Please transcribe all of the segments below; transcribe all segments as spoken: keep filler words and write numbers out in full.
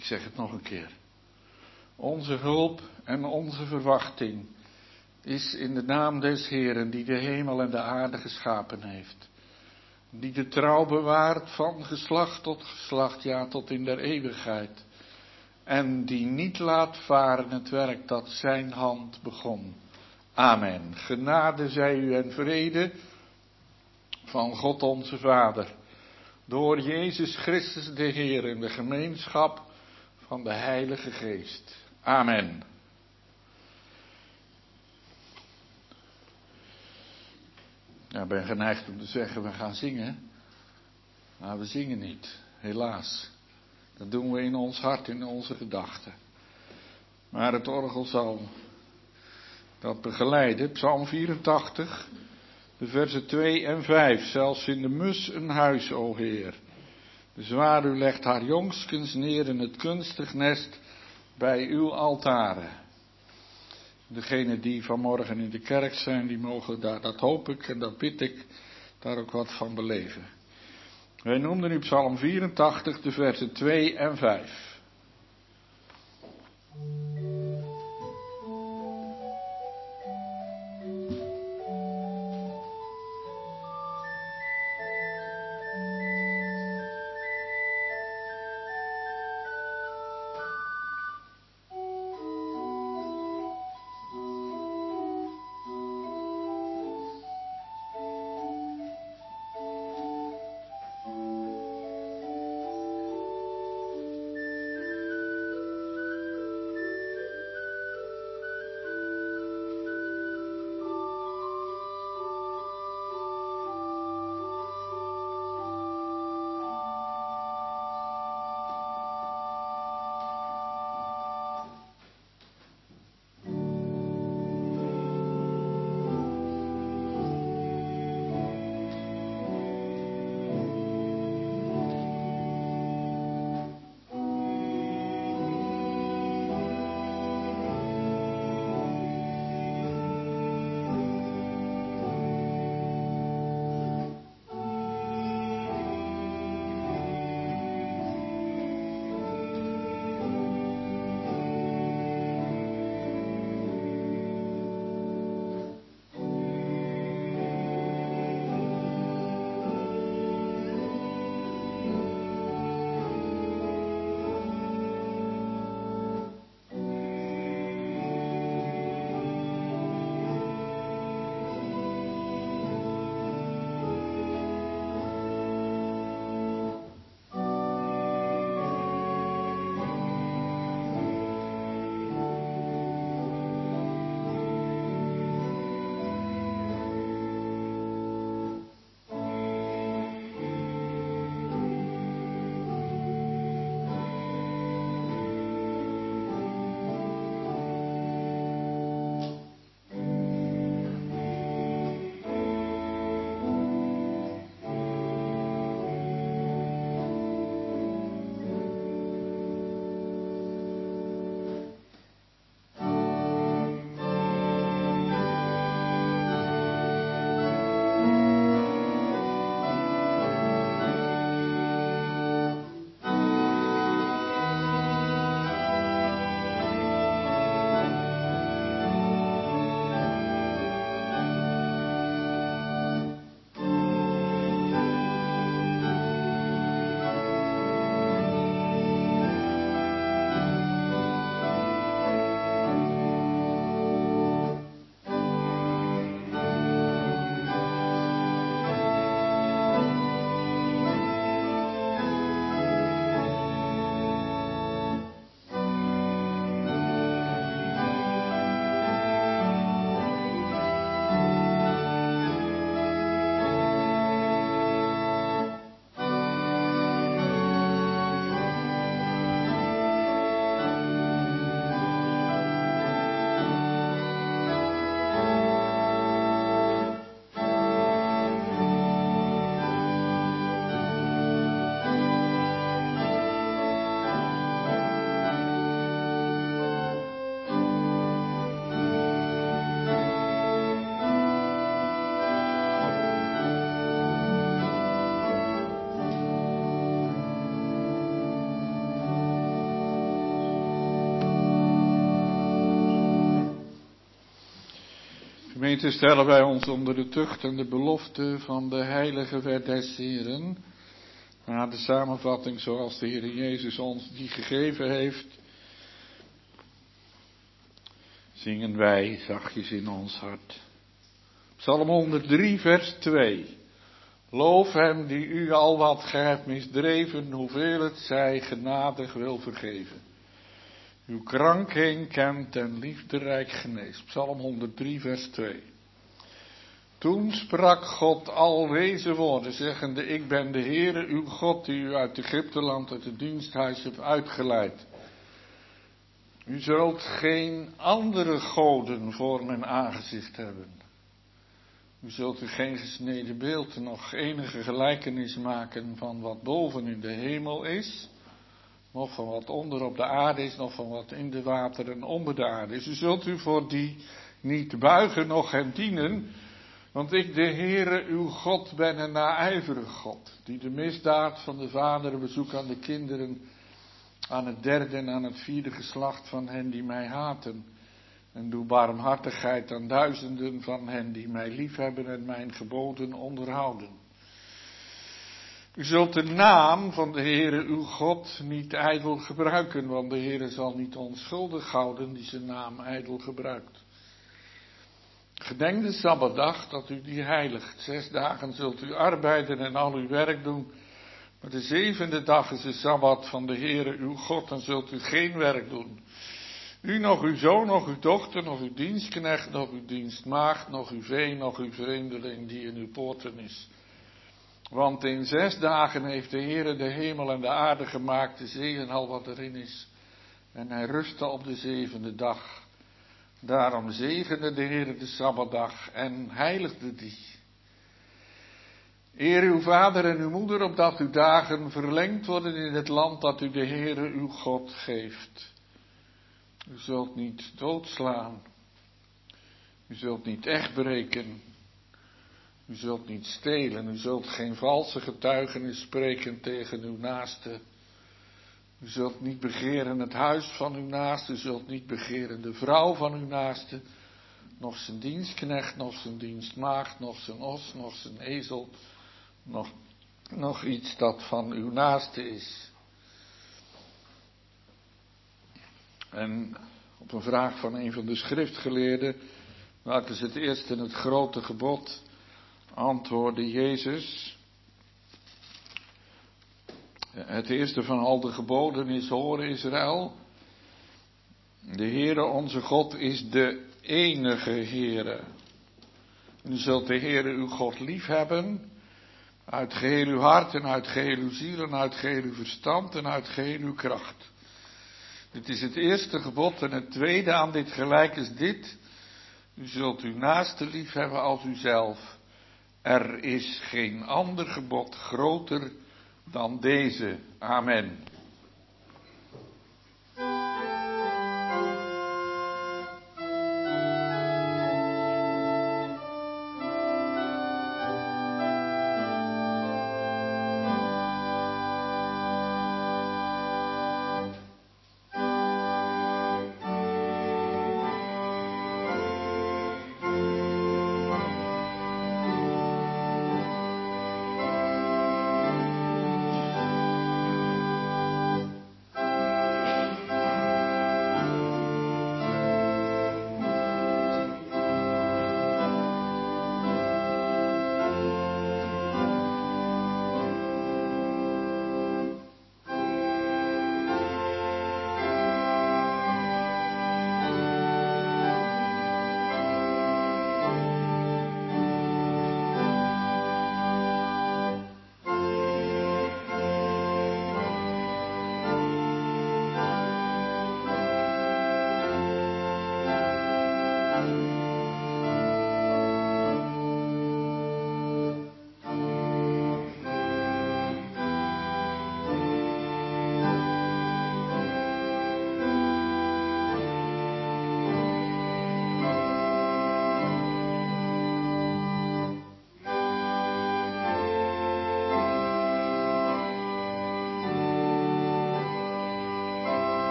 Ik zeg het nog een keer. Onze hulp en onze verwachting is in de naam des Heeren die de hemel en de aarde geschapen heeft. Die de trouw bewaart van geslacht tot geslacht, ja tot in der eeuwigheid. En die niet laat varen het werk dat zijn hand begon. Amen. Genade zij u en vrede van God onze Vader. Door Jezus Christus de Heer in de gemeenschap van de Heilige Geest. Amen. Ja, ik ben geneigd om te zeggen, we gaan zingen. Maar we zingen niet, helaas. Dat doen we in ons hart, in onze gedachten. Maar het orgel zal dat begeleiden. Psalm vierentachtig, de versen twee en vijf. Zelfs in de mus een huis, o Heer. De zwaluw legt haar jongskens neer in het kunstig nest bij uw altaren. Degenen die vanmorgen in de kerk zijn, die mogen daar, dat hoop ik en dat bid ik, daar ook wat van beleven. Wij noemden nu Psalm vierentachtig, de versen twee en vijf. Gemeente, stellen wij ons onder de tucht en de belofte van de heilige wet des Heren. Na de samenvatting zoals de Heer Jezus ons die gegeven heeft, zingen wij zachtjes in ons hart. Psalm honderddrie vers twee. Loof hem die u al wat gij hebt misdreven, hoeveel het zij genadig wil vergeven. Uw krankheid kent en liefderijk geneest. Psalm honderddrie vers twee. Toen sprak God al deze woorden, zeggende, ik ben de Heere uw God, die u uit Egypteland, uit het diensthuis hebt uitgeleid. U zult geen andere goden voor mijn aangezicht hebben. U zult u geen gesneden beeld, nog enige gelijkenis maken van wat boven in de hemel is, nog van wat onder op de aarde is, nog van wat in de wateren onder de aarde is. U zult u voor die niet buigen, noch hen dienen, want ik, de Heere, uw God, ben een naijverige God, die de misdaad van de vaderen bezoekt aan de kinderen, aan het derde en aan het vierde geslacht van hen die mij haten. En doe barmhartigheid aan duizenden van hen die mij liefhebben en mijn geboden onderhouden. U zult de naam van de Heere uw God niet ijdel gebruiken, want de Heere zal niet onschuldig houden die zijn naam ijdel gebruikt. Gedenk de Sabbatdag dat u die heiligt. Zes dagen zult u arbeiden en al uw werk doen. Maar de zevende dag is de Sabbat van de Heere uw God en zult u geen werk doen. U, nog uw zoon, nog uw dochter, nog uw dienstknecht, nog uw dienstmaagd, nog uw vee, nog uw vreemdeling die in uw poorten is. Want in zes dagen heeft de Heere de hemel en de aarde gemaakt, de zee en al wat erin is. En hij rustte op de zevende dag. Daarom zegende de Heere de Sabbatdag en heiligde die. Eer uw vader en uw moeder, opdat uw dagen verlengd worden in het land dat u de Heere uw God geeft. U zult niet doodslaan. U zult niet echtbreken. U zult niet stelen. U zult geen valse getuigenis spreken tegen uw naaste. U zult niet begeren het huis van uw naaste. U zult niet begeren de vrouw van uw naaste. Nog zijn dienstknecht, nog zijn dienstmaagd, nog zijn os, nog zijn ezel. Nog, nog iets dat van uw naaste is. En op een vraag van een van de schriftgeleerden, welk is het eerste en het grote gebod, antwoordde Jezus, het eerste van al de geboden is, hoor Israël, de Heere onze God is de enige Heere. U zult de Heere uw God lief hebben, uit geheel uw hart en uit geheel uw ziel en uit geheel uw verstand en uit geheel uw kracht. Dit is het eerste gebod en het tweede aan dit gelijk is dit. U zult uw naaste lief hebben als uzelf. Er is geen ander gebod groter dan deze. Amen.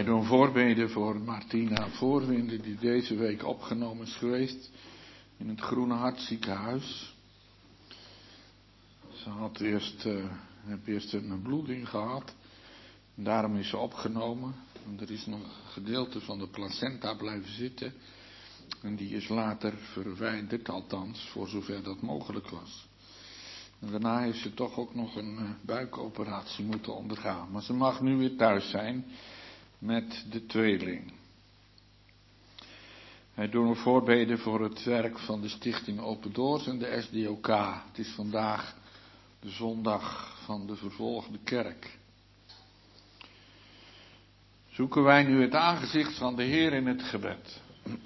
doen voorbeden voor Martina Voorwinde, die deze week opgenomen is geweest in het Groene Hart ziekenhuis. Ze had eerst, uh, heeft eerst een bloeding gehad. En daarom is ze opgenomen. En er is nog een gedeelte van de placenta blijven zitten. En die is later verwijderd, althans, voor zover dat mogelijk was. En daarna heeft ze toch ook nog een uh, buikoperatie moeten ondergaan. Maar ze mag nu weer thuis zijn met de tweeling. Wij doen een voorbeden voor het werk van de Stichting Open Doors en de S D O K. Het is vandaag de zondag van de vervolgde kerk. Zoeken wij nu het aangezicht van de Heer in het gebed.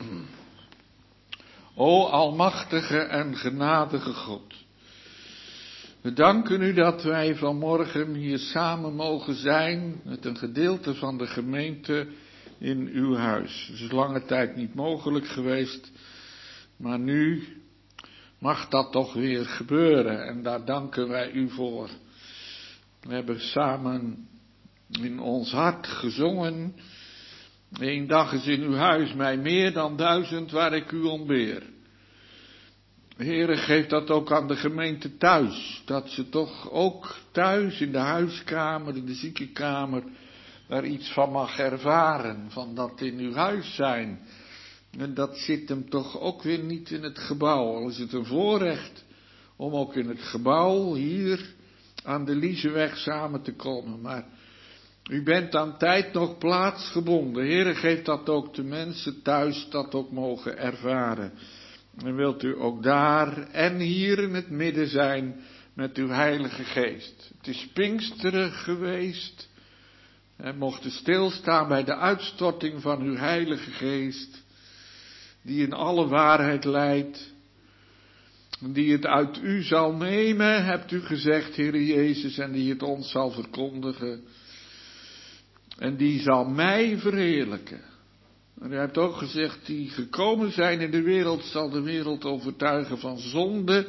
O almachtige en genadige God. We danken u dat wij vanmorgen hier samen mogen zijn met een gedeelte van de gemeente in uw huis. Het is lange tijd niet mogelijk geweest, maar nu mag dat toch weer gebeuren en daar danken wij u voor. We hebben samen in ons hart gezongen, één dag is in uw huis mij meer dan duizend waar ik u ontbeer. Heere, geef dat ook aan de gemeente thuis, dat ze toch ook thuis in de huiskamer, in de ziekenkamer, daar iets van mag ervaren, van dat in uw huis zijn. En dat zit hem toch ook weer niet in het gebouw, al is het een voorrecht om ook in het gebouw hier aan de Lieseweg samen te komen. Maar u bent aan tijd nog plaatsgebonden. Heere, geef dat ook de mensen thuis dat ook mogen ervaren. En wilt u ook daar en hier in het midden zijn met uw Heilige Geest. Het is Pinksteren geweest. En mochten stilstaan bij de uitstorting van uw Heilige Geest. Die in alle waarheid leidt. Die het uit u zal nemen, hebt u gezegd, Heere Jezus. En die het ons zal verkondigen. En die zal mij verheerlijken. En u hebt ook gezegd, die gekomen zijn in de wereld, zal de wereld overtuigen van zonde,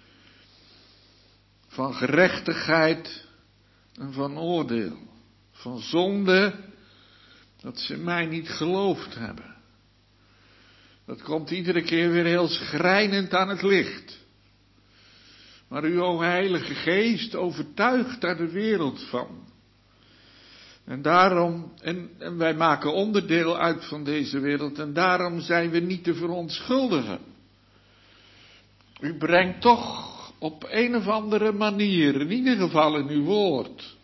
van gerechtigheid en van oordeel. Van zonde, dat ze mij niet geloofd hebben. Dat komt iedere keer weer heel schrijnend aan het licht. Maar u, o Heilige Geest, overtuigt daar de wereld van. En daarom, en, en wij maken onderdeel uit van deze wereld, en daarom zijn we niet te verontschuldigen. U brengt toch op een of andere manier, in ieder geval in uw woord,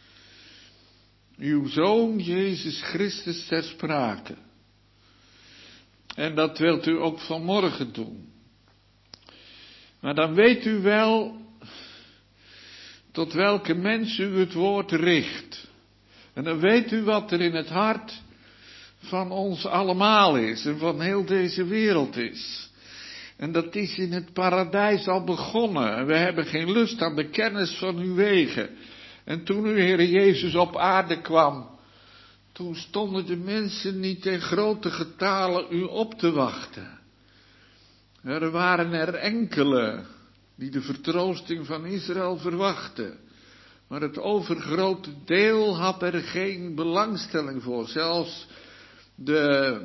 uw Zoon Jezus Christus ter sprake. En dat wilt u ook vanmorgen doen. Maar dan weet u wel tot welke mens u het woord richt. En dan weet u wat er in het hart van ons allemaal is en van heel deze wereld is. En dat is in het paradijs al begonnen. En we hebben geen lust aan de kennis van uw wegen. En toen u, Heere Jezus, op aarde kwam, toen stonden de mensen niet in grote getalen u op te wachten. Er waren er enkele die de vertroosting van Israël verwachten. Maar het overgrote deel had er geen belangstelling voor. Zelfs de,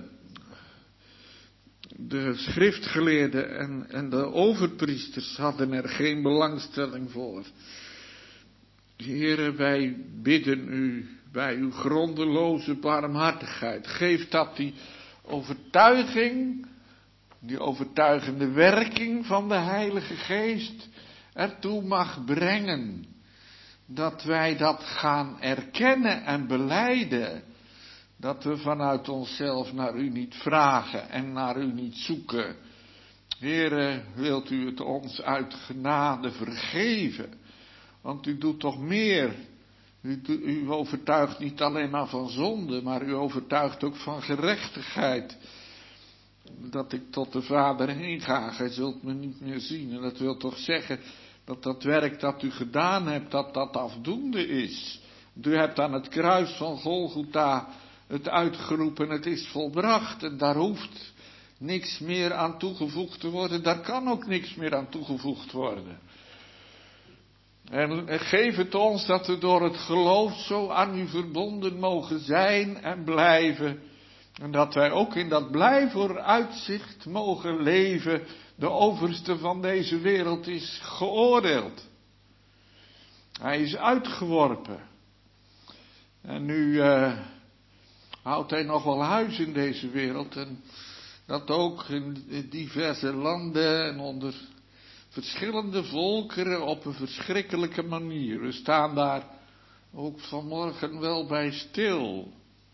de schriftgeleerden en, en de overpriesters hadden er geen belangstelling voor. Heere, wij bidden u bij uw grondeloze barmhartigheid. Geef dat die overtuiging, die overtuigende werking van de Heilige Geest ertoe mag brengen. Dat wij dat gaan erkennen en belijden. Dat we vanuit onszelf naar u niet vragen en naar u niet zoeken. Heere, wilt u het ons uit genade vergeven? Want u doet toch meer. U, u overtuigt niet alleen maar van zonde, maar u overtuigt ook van gerechtigheid. Dat ik tot de Vader heen ga, gij zult me niet meer zien. En dat wil toch zeggen dat dat werk dat u gedaan hebt, dat dat afdoende is. U hebt aan het kruis van Golgotha het uitgeroepen, het is volbracht. En daar hoeft niks meer aan toegevoegd te worden. Daar kan ook niks meer aan toegevoegd worden. En geef het ons dat we door het geloof zo aan u verbonden mogen zijn en blijven. En dat wij ook in dat blij vooruitzicht mogen leven. De overste van deze wereld is geoordeeld. Hij is uitgeworpen. En nu uh, houdt hij nog wel huis in deze wereld. En dat ook in diverse landen en onder verschillende volkeren op een verschrikkelijke manier. We staan daar ook vanmorgen wel bij stil.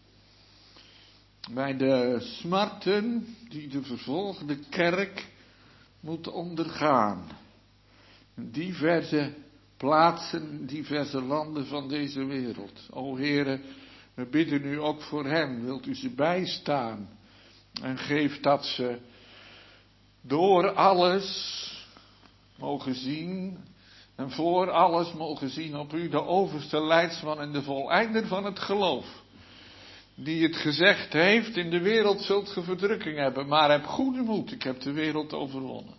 Bij de smarten die de vervolgde kerk moet ondergaan. Diverse plaatsen, diverse landen van deze wereld. O Heere, we bidden u ook voor hen. Wilt u ze bijstaan? En geef dat ze door alles mogen zien en voor alles mogen zien op u, de overste leidsman en de voleinder van het geloof. Die het gezegd heeft, in de wereld zult ge verdrukking hebben, maar heb goede moed, ik heb de wereld overwonnen.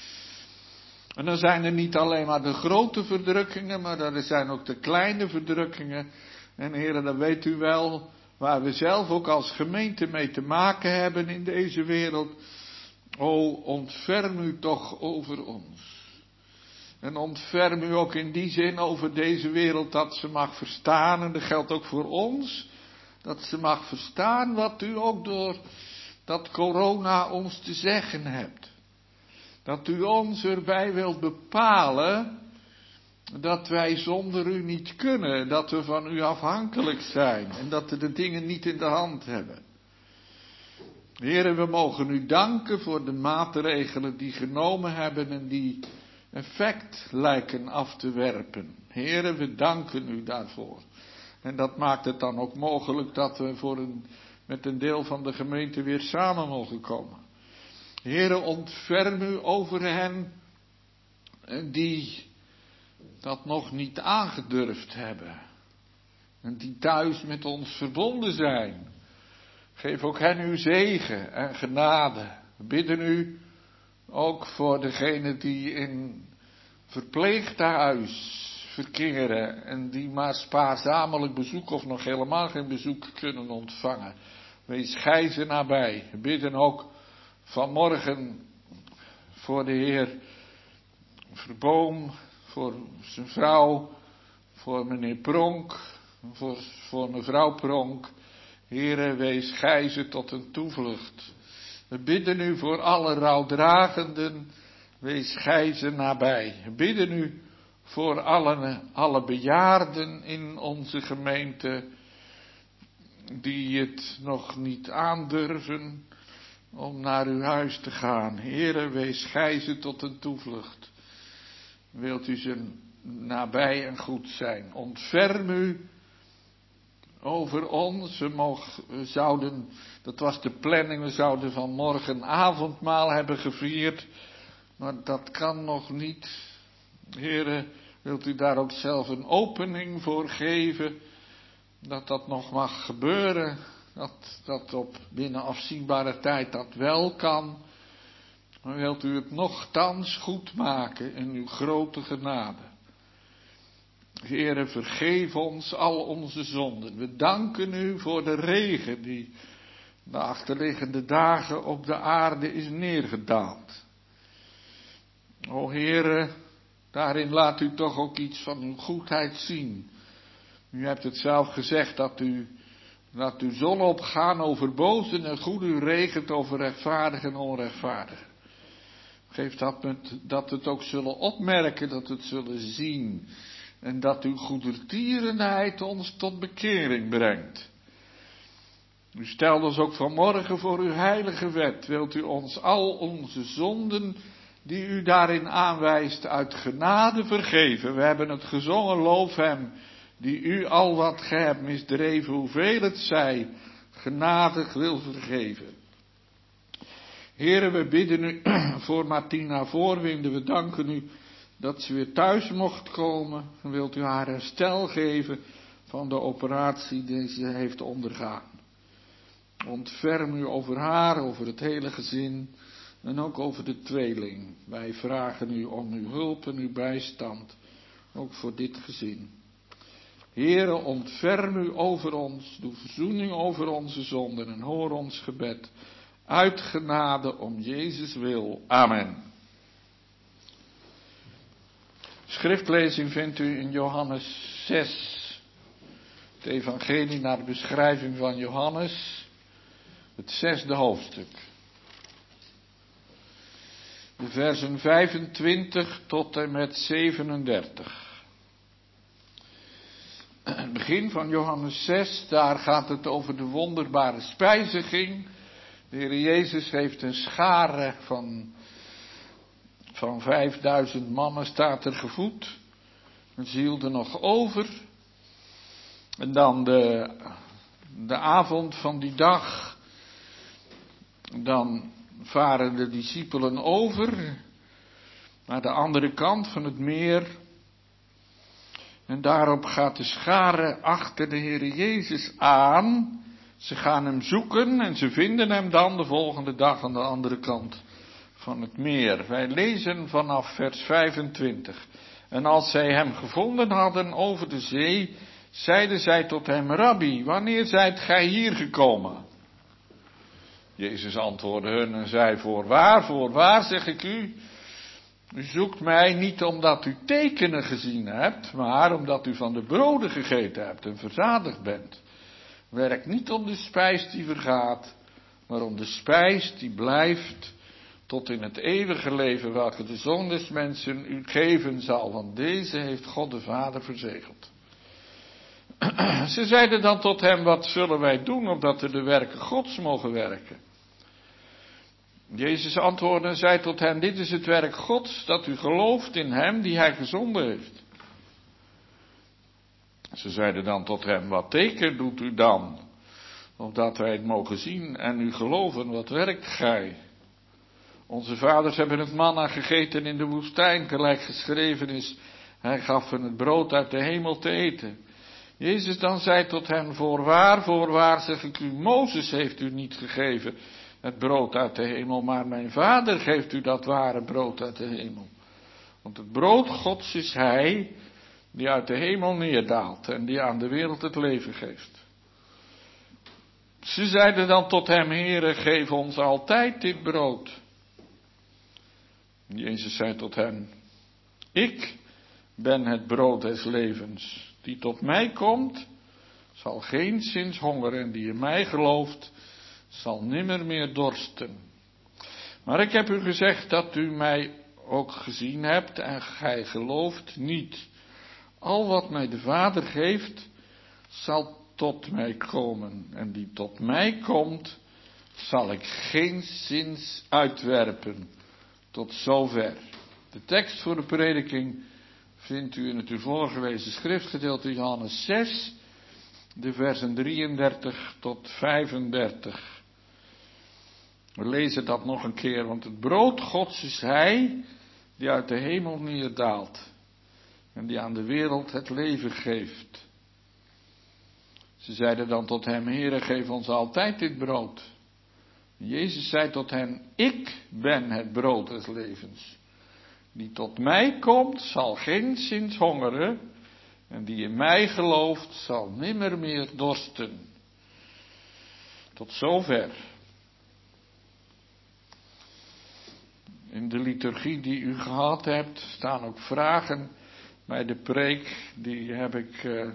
En dan zijn er niet alleen maar de grote verdrukkingen, maar er zijn ook de kleine verdrukkingen. En heren, dan weet u wel, waar we zelf ook als gemeente mee te maken hebben in deze wereld. O, ontferm u toch over ons. En ontferm u ook in die zin over deze wereld dat ze mag verstaan. En dat geldt ook voor ons. Dat ze mag verstaan wat u ook door dat corona ons te zeggen hebt. Dat u ons erbij wilt bepalen dat wij zonder u niet kunnen. Dat we van u afhankelijk zijn. En dat we de dingen niet in de hand hebben. Heren, we mogen u danken voor de maatregelen die genomen hebben en die effect lijken af te werpen. Heren, we danken u daarvoor. En dat maakt het dan ook mogelijk dat we voor een, met een deel van de gemeente weer samen mogen komen. Heren, ontferm u over hen die dat nog niet aangedurfd hebben. En die thuis met ons verbonden zijn. Geef ook hen uw zegen en genade. We bidden u ook voor degenen die in verpleeghuis verkeren en die maar spaarzamelijk bezoek of nog helemaal geen bezoek kunnen ontvangen. Wees gij ze nabij. We bidden ook vanmorgen voor de Heer Verboom, voor zijn vrouw, voor meneer Pronk, voor, voor mevrouw Pronk. Heere, wees gij ze tot een toevlucht. We bidden u voor alle rouwdragenden, wees gij ze nabij. We bidden u voor alle, alle bejaarden in onze gemeente, die het nog niet aandurven om naar uw huis te gaan. Heere, wees gij ze tot een toevlucht. Wilt u ze nabij en goed zijn. Ontferm u over ons. We, mogen, we zouden, dat was de planning, we zouden vanmorgen avondmaal hebben gevierd. Maar dat kan nog niet. Heere, wilt u daar ook zelf een opening voor geven. Dat dat nog mag gebeuren. Dat dat op binnen afzienbare tijd dat wel kan. Maar wilt u het nochtans goed maken in uw grote genade. Heere, vergeef ons al onze zonden. We danken u voor de regen die de achterliggende dagen op de aarde is neergedaald. O Heere, daarin laat u toch ook iets van uw goedheid zien. U hebt het zelf gezegd dat u, dat u zon opgaan over bozen en goed, u regent over rechtvaardigen en onrechtvaardigen. Geef dat, met, dat we het ook zullen opmerken, dat we het zullen zien. En dat uw goedertierenheid ons tot bekering brengt. U stelt ons ook vanmorgen voor uw heilige wet. Wilt u ons al onze zonden die u daarin aanwijst uit genade vergeven. We hebben het gezongen, loof hem die u al wat ge hebt misdreven, hoeveel het zij, genadig wil vergeven. Heren, we bidden u voor Martina Voorwinde. We danken u dat ze weer thuis mocht komen. En wilt u haar herstel geven van de operatie die ze heeft ondergaan. Ontferm u over haar, over het hele gezin en ook over de tweeling. Wij vragen u om uw hulp en uw bijstand. ook voor dit gezin. Heere, ontferm u over ons, doe verzoening over onze zonden en hoor ons gebed. Uit genade om Jezus wil. Amen. Schriftlezing vindt u in Johannes zes. Het evangelie naar de beschrijving van Johannes, het zesde hoofdstuk. De versen vijfentwintig tot en met zevenendertig. Het begin van Johannes zes, daar gaat het over de wonderbare spijziging. De Heer Jezus heeft een schare van, van vijfduizend mannen, staat er, gevoed. En ze hielden nog over. En dan de, de avond van die dag, dan varen de discipelen over naar de andere kant van het meer. En daarop gaat de schare achter de Heer Jezus aan. Ze gaan hem zoeken en ze vinden hem dan de volgende dag aan de andere kant van het meer. Wij lezen vanaf vers vijfentwintig. En als zij hem gevonden hadden over de zee, zeiden zij tot hem: Rabbi, wanneer zijt gij hier gekomen? Jezus antwoordde hun en zei: Voorwaar, voorwaar zeg ik u, u zoekt mij niet omdat u tekenen gezien hebt, maar omdat u van de broden gegeten hebt en verzadigd bent. Werk niet om de spijs die vergaat, maar om de spijs die blijft tot in het eeuwige leven, welke de Zoon des Mensen u geven zal, want deze heeft God de Vader verzegeld. Ze zeiden dan tot hem: wat zullen wij doen, opdat we de werken Gods mogen werken? Jezus antwoordde en zei tot hen: dit is het werk Gods, dat u gelooft in hem die hij gezonden heeft. Ze zeiden dan tot hem: wat teken doet u dan, opdat wij het mogen zien en u geloven? Wat werkt gij? Onze vaders hebben het manna gegeten in de woestijn, gelijk geschreven is: hij gaf hen het brood uit de hemel te eten. Jezus dan zei tot hen: voorwaar, voorwaar zeg ik u, Mozes heeft u niet gegeven het brood uit de hemel, maar mijn Vader geeft u dat ware brood uit de hemel. Want het brood Gods is hij die uit de hemel neerdaalt en die aan de wereld het leven geeft. Ze zeiden dan tot hem: Heere, geef ons altijd dit brood. Jezus zei tot hen: ik ben het brood des levens. Die tot mij komt, zal geenszins hongeren, en die in mij gelooft, zal nimmer meer dorsten. Maar ik heb u gezegd dat u mij ook gezien hebt en gij gelooft niet. Al wat mij de Vader geeft, zal tot mij komen. En die tot mij komt, zal ik geenszins uitwerpen. Tot zover. De tekst voor de prediking vindt u in het u voorgelezen schriftgedeelte Johannes zes, de versen drieëndertig tot vijfendertig. We lezen dat nog een keer, want het brood Gods is hij die uit de hemel neerdaalt en die aan de wereld het leven geeft. Ze zeiden dan tot hem: Heere, geef ons altijd dit brood. Jezus zei tot hen: ik ben het brood des levens. Die tot mij komt, zal geenszins hongeren, en die in mij gelooft, zal nimmer meer dorsten. Tot zover. In de liturgie die u gehad hebt, staan ook vragen bij de preek. Die heb ik uh,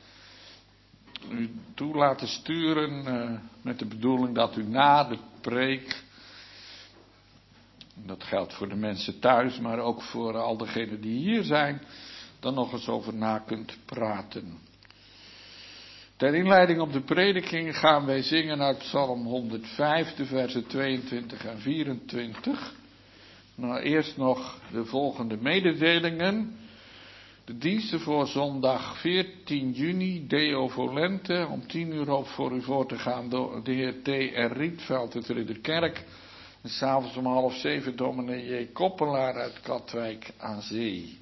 u toe laten sturen, uh, met de bedoeling dat u na de preek, dat geldt voor de mensen thuis, maar ook voor al degenen die hier zijn, dan nog eens over na kunt praten. Ter inleiding op de prediking gaan wij zingen uit Psalm honderdvijf, de versen tweeëntwintig en vierentwintig. Nou, eerst nog de volgende mededelingen. De diensten voor zondag veertien juni, Deo Volente, om tien uur op voor u voor te gaan door de heer T. R. Rietveld uit Ridderkerk. En s'avonds om half zeven dominee J. Koppelaar uit Katwijk aan Zee.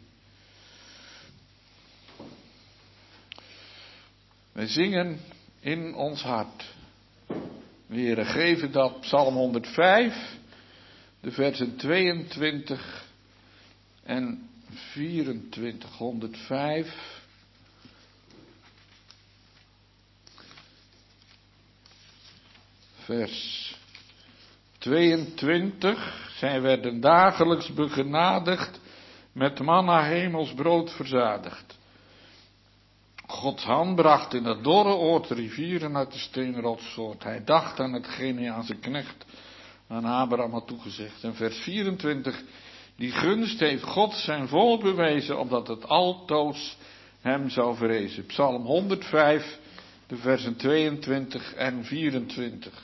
Wij zingen in ons hart. We heren geven dat Psalm honderdvijf, de versen tweeëntwintig en vierentwintig, honderdvijf. Vers tweeëntwintig. Zij werden dagelijks begenadigd, met manna hemelsbrood verzadigd. Gods hand bracht in het dorre oord rivieren uit de steenrotssoort. Hij dacht aan hetgeen hij aan zijn knecht, aan Abraham had toegezegd. En vers vierentwintig. Die gunst heeft God zijn volk bewezen, opdat het altoos hem zou vrezen. Psalm honderdvijf, de versen tweeëntwintig en vierentwintig.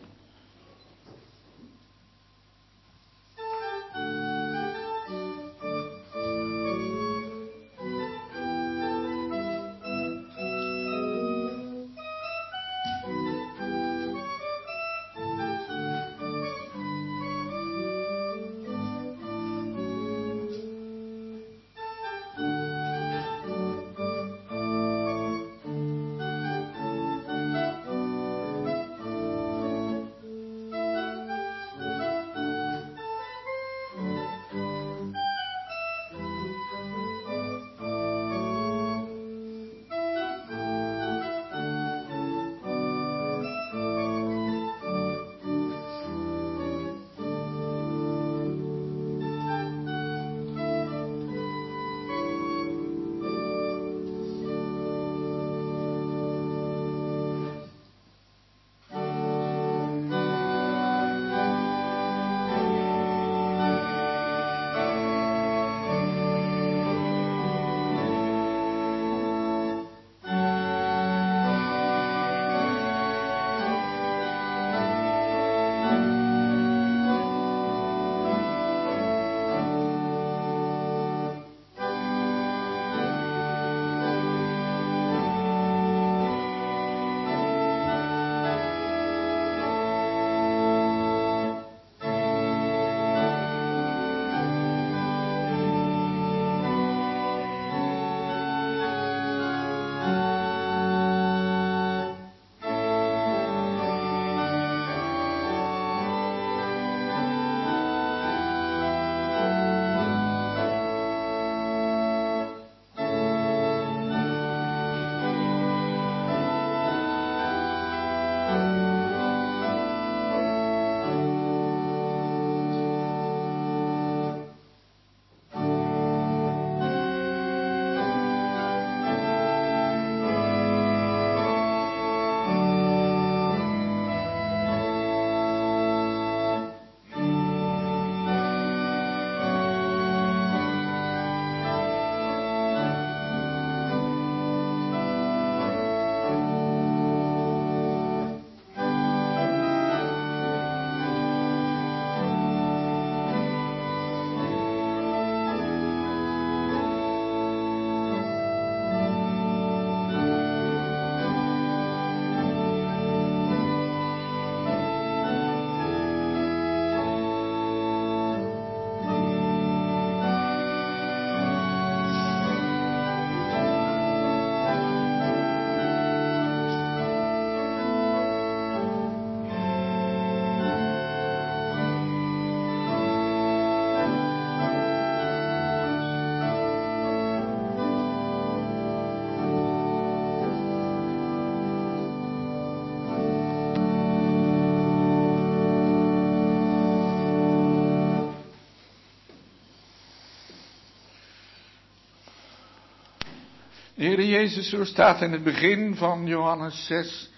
De Heer Jezus, zo staat in het begin van Johannes zes,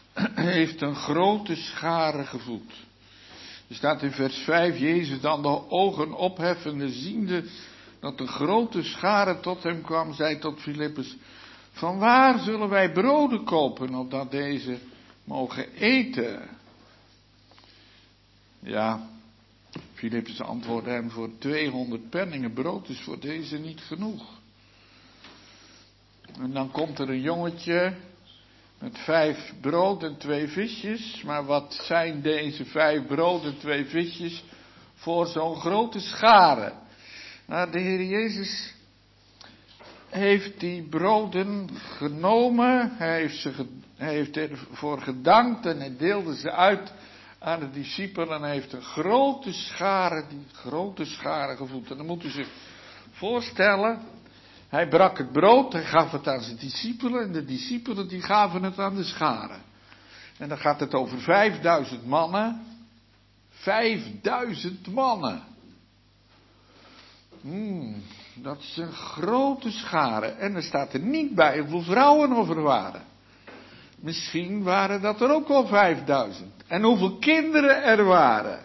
heeft een grote schare gevoed. Er staat in vers vijf, Jezus dan de ogen opheffende, ziende dat een grote schare tot hem kwam, zei tot Filippus, van waar zullen wij broden kopen, opdat deze mogen eten? Ja, Filippus antwoordde hem, voor tweehonderd penningen brood is voor deze niet genoeg. En dan komt er een jongetje met vijf brood en twee visjes. Maar wat zijn deze vijf brood en twee visjes voor zo'n grote schare? Nou, de Heer Jezus heeft die broden genomen. Hij heeft, ze, hij heeft ervoor gedankt en hij deelde ze uit aan de discipelen. En hij heeft een grote schare, die grote schare gevoed. En dan moet u zich voorstellen. Hij brak het brood, hij gaf het aan zijn discipelen en de discipelen die gaven het aan de scharen. En dan gaat het over vijfduizend mannen. Vijfduizend mannen. Hmm, dat is een grote schare. En er staat er niet bij hoeveel vrouwen er waren. Misschien waren dat er ook wel vijfduizend. En hoeveel kinderen er waren.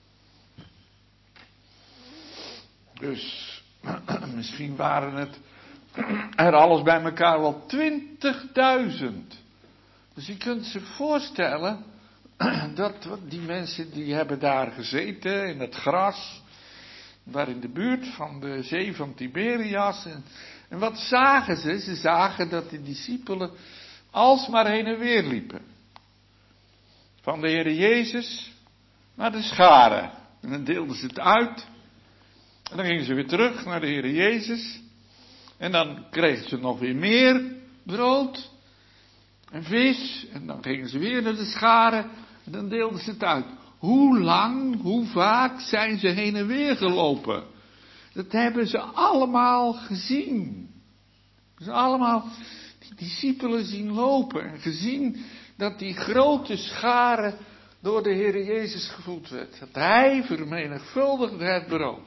Dus misschien waren het er alles bij elkaar wel twintigduizend. Dus je kunt zich voorstellen dat die mensen die hebben daar gezeten in het gras, daar in de buurt van de zee van Tiberias. En, en wat zagen ze? Ze zagen dat de discipelen alsmaar heen en weer liepen. Van de Heer Jezus naar de scharen. En dan deelden ze het uit. En dan gingen ze weer terug naar de Heer Jezus. En dan kregen ze nog weer meer brood en vis. En dan gingen ze weer naar de scharen. En dan deelden ze het uit. Hoe lang, hoe vaak zijn ze heen en weer gelopen? Dat hebben ze allemaal gezien. Ze hebben allemaal die discipelen zien lopen. En gezien dat die grote schare door de Heer Jezus gevoed werd. Dat Hij vermenigvuldigde het brood.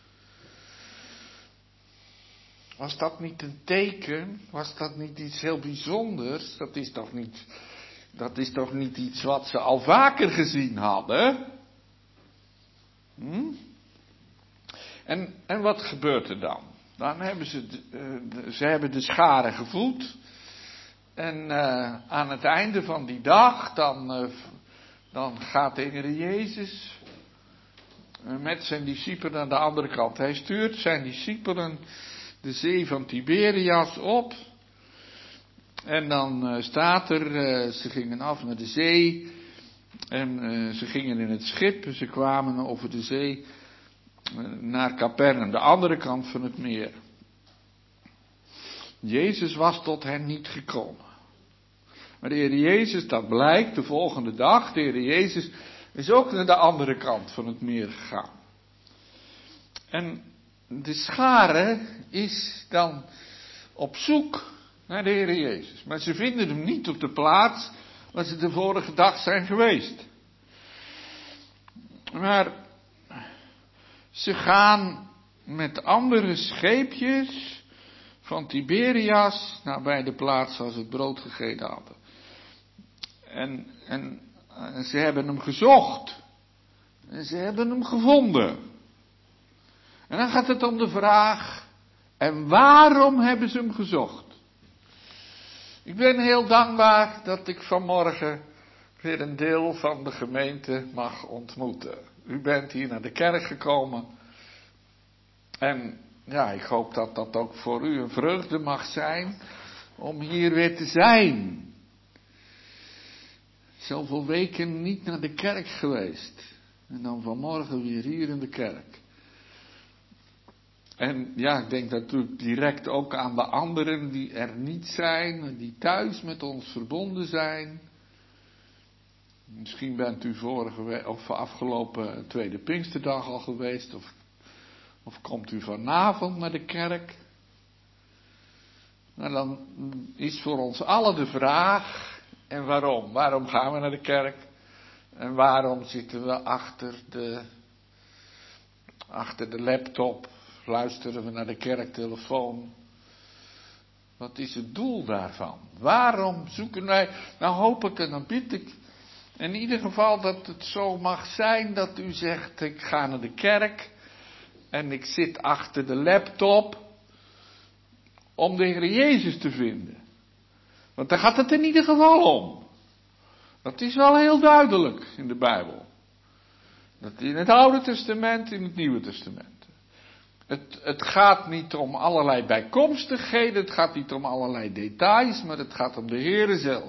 Was dat niet een teken? Was dat niet iets heel bijzonders? Dat is toch niet, dat is toch niet iets wat ze al vaker gezien hadden? Hm? En, en wat gebeurt er dan? Dan hebben ze, de, de, ze hebben de scharen gevoed. En uh, aan het einde van die dag, dan, uh, dan gaat de Heer Jezus uh, met zijn discipelen aan de andere kant. Hij stuurt zijn discipelen de zee van Tiberias op. En dan uh, staat er, uh, ze gingen af naar de zee. En uh, ze gingen in het schip. En ze kwamen over de zee uh, naar Capernaum, de andere kant van het meer. Jezus was tot hen niet gekomen. Maar de Heer Jezus, dat blijkt de volgende dag. De Heer Jezus is ook naar de andere kant van het meer gegaan. En de schare is dan op zoek naar de Heer Jezus. Maar ze vinden hem niet op de plaats waar ze de vorige dag zijn geweest. Maar ze gaan met andere scheepjes van Tiberias naar bij de plaats waar ze het brood gegeten hadden. En, en, en ze hebben hem gezocht. En ze hebben hem gevonden. En dan gaat het om de vraag, en waarom hebben ze hem gezocht? Ik ben heel dankbaar dat ik vanmorgen weer een deel van de gemeente mag ontmoeten. U bent hier naar de kerk gekomen. En ja, ik hoop dat dat ook voor u een vreugde mag zijn om hier weer te zijn. Zoveel weken niet naar de kerk geweest. En dan vanmorgen weer hier in de kerk. En ja, ik denk natuurlijk direct ook aan de anderen die er niet zijn, die thuis met ons verbonden zijn. Misschien bent u vorige of afgelopen tweede Pinksterdag al geweest, of, of komt u vanavond naar de kerk. Maar dan is voor ons allen de vraag, en waarom? Waarom gaan we naar de kerk? En waarom zitten we achter de, achter de laptop? Luisteren we naar de kerktelefoon? Wat is het doel daarvan? Waarom zoeken wij? Nou hoop ik en dan bid ik in ieder geval dat het zo mag zijn dat u zegt, ik ga naar de kerk en ik zit achter de laptop om de Heer Jezus te vinden. Want daar gaat het in ieder geval om. Dat is wel heel duidelijk in de Bijbel. Dat in het Oude Testament, in het Nieuwe Testament. Het, het gaat niet om allerlei bijkomstigheden, het gaat niet om allerlei details, maar het gaat om de Heere zelf.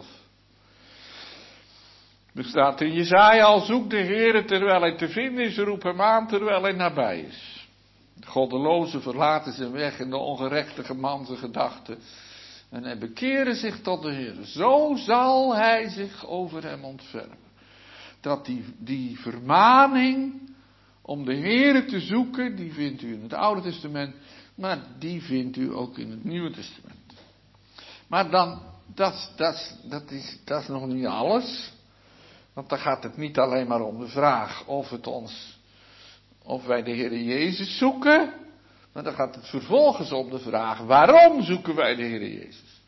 Er staat in Jesaja al, zoek de Heere terwijl hij te vinden is, roep hem aan terwijl hij nabij is. De goddelozen verlaten zijn weg en de ongerechtige man zijn gedachten. En hij bekeren zich tot de Heere. Zo zal hij zich over hem ontfermen. Dat die, die vermaning om de Heere te zoeken, die vindt u in het Oude Testament, Maar die vindt u ook in het Nieuwe Testament. Maar dan, dat, dat, dat, is, dat is nog niet alles. Want dan gaat het niet alleen maar om de vraag of het ons, of wij de Heer Jezus zoeken. Maar dan gaat het vervolgens om de vraag, waarom zoeken wij de Heer Jezus?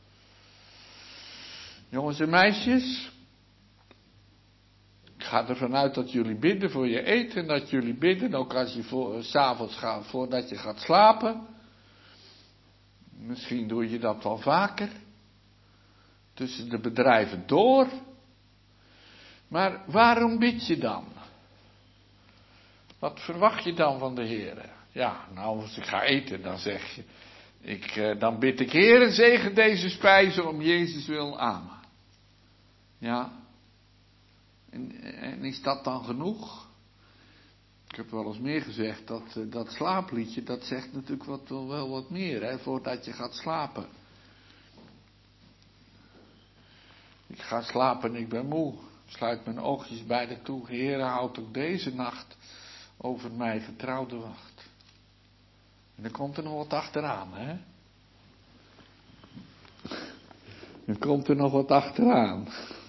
Jongens en meisjes, ik ga ervan uit dat jullie bidden voor je eten. En dat jullie bidden ook als je voor, 's avonds gaat, voordat je gaat slapen. Misschien doe je dat wel vaker. Tussen de bedrijven door. Maar waarom bid je dan? Wat verwacht je dan van de Heer? Ja, nou als ik ga eten, dan zeg je, ik, eh, dan bid ik Heer, zegen deze spijzen om Jezus wil, amen. Ja. En, en is dat dan genoeg? Ik heb wel eens meer gezegd, dat, uh, dat slaapliedje, dat zegt natuurlijk wat, wel wat meer, hè, voordat je gaat slapen. Ik ga slapen en ik ben moe. Sluit mijn oogjes beide toe. Heer, houd ook deze nacht over mij vertrouwde wacht. En dan komt er nog wat achteraan, hè. Dan komt er nog wat achteraan.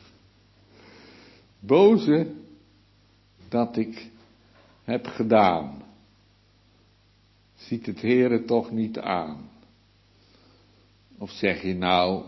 Boze dat ik heb gedaan, ziet het Heere toch niet aan. Of zeg je nou,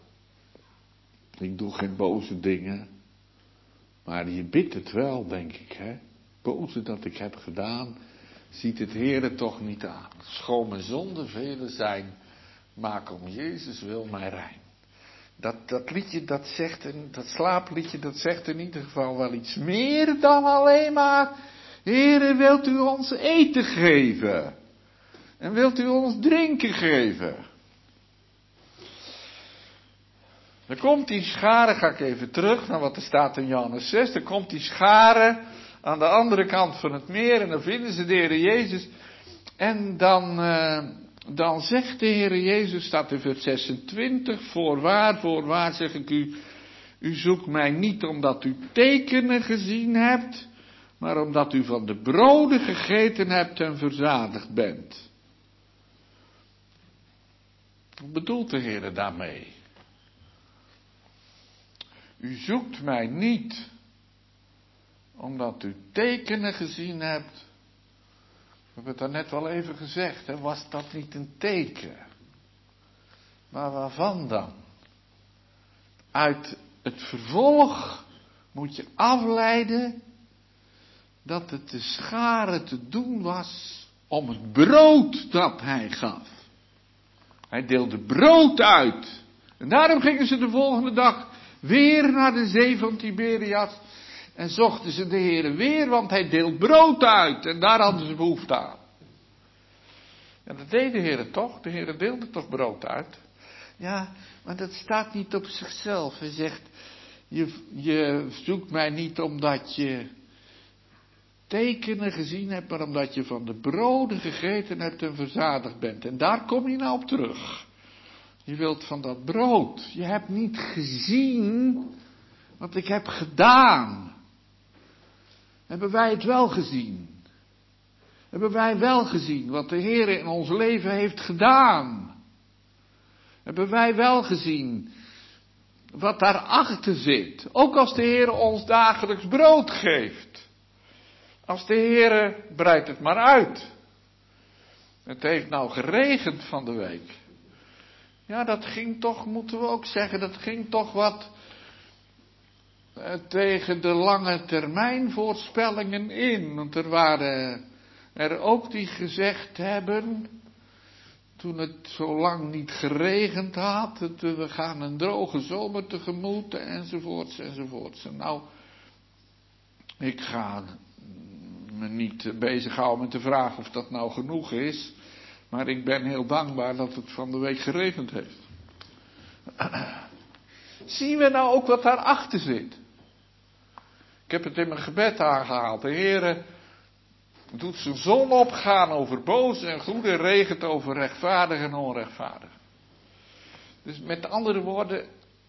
ik doe geen boze dingen, maar je bidt het wel, denk ik, hè. Boze dat ik heb gedaan, ziet het Heere toch niet aan. Schoon mijn zonden vele zijn, maak om Jezus wil mij rein. Dat, dat liedje, dat zegt, dat slaapliedje, dat zegt in ieder geval wel iets meer dan alleen maar, Heere, wilt u ons eten geven? En wilt u ons drinken geven? Er komt die schare, ga ik even terug naar wat er staat in Johannes zes, er komt die schare aan de andere kant van het meer en dan vinden ze de Heere Jezus en dan... Uh, Dan zegt de Heere Jezus, staat in vers zesentwintig, voorwaar, voorwaar zeg ik u, u zoekt mij niet omdat u tekenen gezien hebt, maar omdat u van de broden gegeten hebt en verzadigd bent. Wat bedoelt de Heere daarmee? U zoekt mij niet omdat u tekenen gezien hebt. We hebben het daarnet al even gezegd, hè? Was dat niet een teken? Maar waarvan dan? Uit het vervolg moet je afleiden dat het de schare te doen was om het brood dat hij gaf. Hij deelde brood uit. En daarom gingen ze de volgende dag weer naar de zee van Tiberias. En zochten ze de Heere weer, want hij deelt brood uit. En daar hadden ze behoefte aan. En dat deed de Heere toch. De Heere deelde toch brood uit. Ja, maar dat staat niet op zichzelf. Hij zegt, je, je zoekt mij niet omdat je tekenen gezien hebt, maar omdat je van de broden gegeten hebt en verzadigd bent. En daar kom je nou op terug. Je wilt van dat brood. Je hebt niet gezien wat ik heb gedaan. Hebben wij het wel gezien? Hebben wij wel gezien wat de Heer in ons leven heeft gedaan? Hebben wij wel gezien wat daarachter zit? Ook als de Heer ons dagelijks brood geeft. Als de Heer, breidt het maar uit. Het heeft nou geregend van de week. Ja, dat ging toch, moeten we ook zeggen, dat ging toch wat tegen de lange termijn voorspellingen in. Want er waren er ook die gezegd hebben, toen het zo lang niet geregend had, dat we gaan een droge zomer tegemoet, enzovoorts, enzovoorts. En nou, ik ga me niet bezighouden met de vraag of dat nou genoeg is, maar ik ben heel dankbaar dat het van de week geregend heeft. Zien we nou ook wat daarachter zit? Ik heb het in mijn gebed aangehaald. De Heere doet zijn zon opgaan over boos en goed en regent over rechtvaardig en onrechtvaardig. Dus met andere woorden,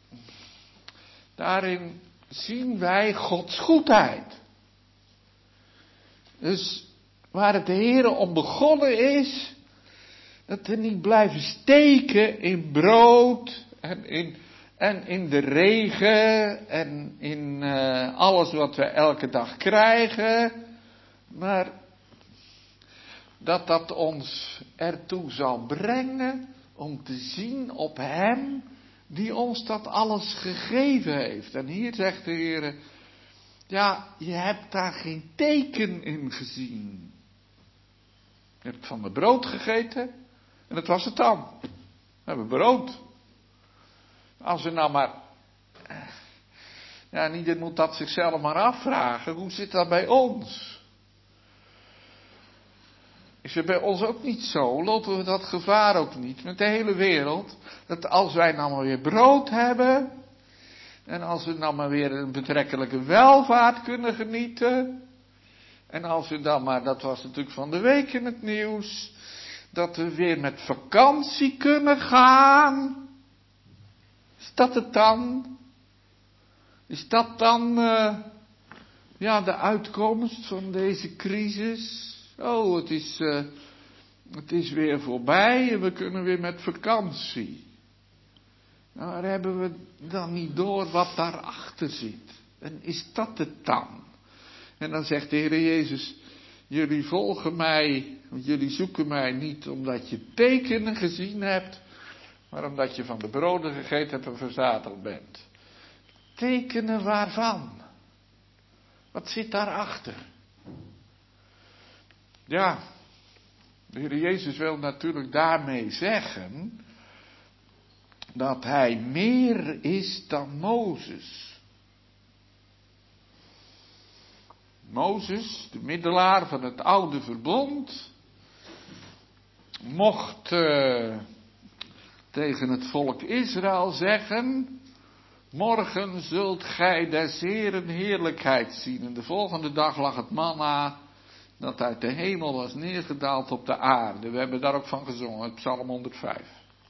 daarin zien wij Gods goedheid. Dus waar het de Heere om begonnen is, Dat we niet blijven steken in brood en in, en in de regen en in uh, alles wat we elke dag krijgen. Maar dat dat ons ertoe zal brengen om te zien op Hem die ons dat alles gegeven heeft. En hier zegt de Heer, ja, je hebt daar geen teken in gezien. Je hebt van het brood gegeten en dat was het dan. We hebben brood. Als we nou maar, ja, ieder moet dat zichzelf maar afvragen, hoe zit dat bij ons? Is het bij ons ook niet zo? Lopen we dat gevaar ook niet met de hele wereld? Dat als wij nou maar weer brood hebben, en als we nou maar weer een betrekkelijke welvaart kunnen genieten, en als we dan maar, dat was natuurlijk van de week in het nieuws, dat we weer met vakantie kunnen gaan. Is dat het dan? Is dat dan, uh, ja, de uitkomst van deze crisis? Oh, het is, uh, het is weer voorbij en we kunnen weer met vakantie. Nou, daar hebben we dan niet door wat daarachter zit. En is dat het dan? En dan zegt de Heer Jezus, jullie volgen mij, want jullie zoeken mij niet omdat je tekenen gezien hebt, maar omdat je van de broden gegeten hebt en verzadigd bent. Tekenen waarvan? Wat zit daarachter? Ja, de Heer Jezus wil natuurlijk daarmee zeggen dat hij meer is dan Mozes. Mozes, de middelaar van het oude verbond, mocht uh, tegen het volk Israël zeggen, morgen zult gij des Heeren heerlijkheid zien. En de volgende dag lag het manna dat uit de hemel was neergedaald op de aarde. We hebben daar ook van gezongen, het Psalm honderdvijf.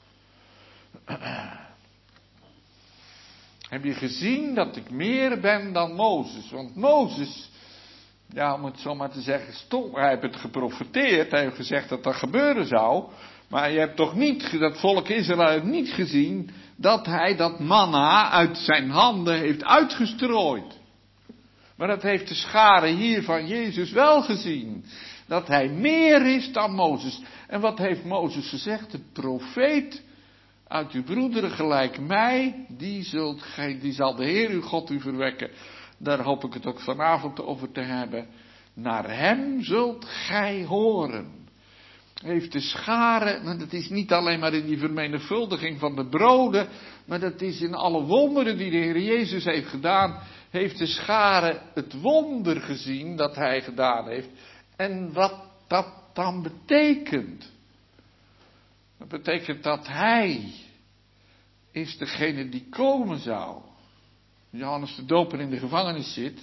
Heb je gezien dat ik meer ben dan Mozes? Want Mozes, ja, om het zo maar te zeggen, stom, hij heeft het geprofeteerd, hij heeft gezegd dat dat gebeuren zou. Maar je hebt toch niet, dat volk Israël heeft niet gezien dat hij dat manna uit zijn handen heeft uitgestrooid. Maar dat heeft de schare hier van Jezus wel gezien. Dat hij meer is dan Mozes. En wat heeft Mozes gezegd? De profeet uit uw broederen gelijk mij, die, zult gij, die zal de Heer uw God u verwekken. Daar hoop ik het ook vanavond over te hebben. Naar hem zult gij horen. Heeft de schare, en dat is niet alleen maar in die vermenigvuldiging van de broden, maar dat is in alle wonderen die de Heer Jezus heeft gedaan, heeft de schare het wonder gezien dat hij gedaan heeft. En wat dat dan betekent. Dat betekent dat hij is degene die komen zou. Johannes de Doper in de gevangenis zit.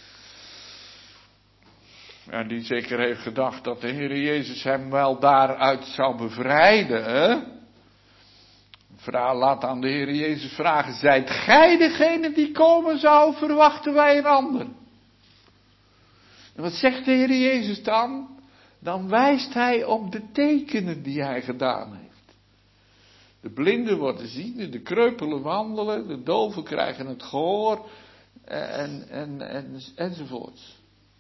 En die zeker heeft gedacht dat de Heer Jezus hem wel daaruit zou bevrijden. Hè? Vraag, laat aan de Heer Jezus vragen. Zijt gij degene die komen zou, verwachten wij een ander? En wat zegt de Heer Jezus dan? Dan wijst hij op de tekenen die hij gedaan heeft. De blinden worden ziende, de kreupelen wandelen, de doven krijgen het gehoor en, en, en, enzovoorts.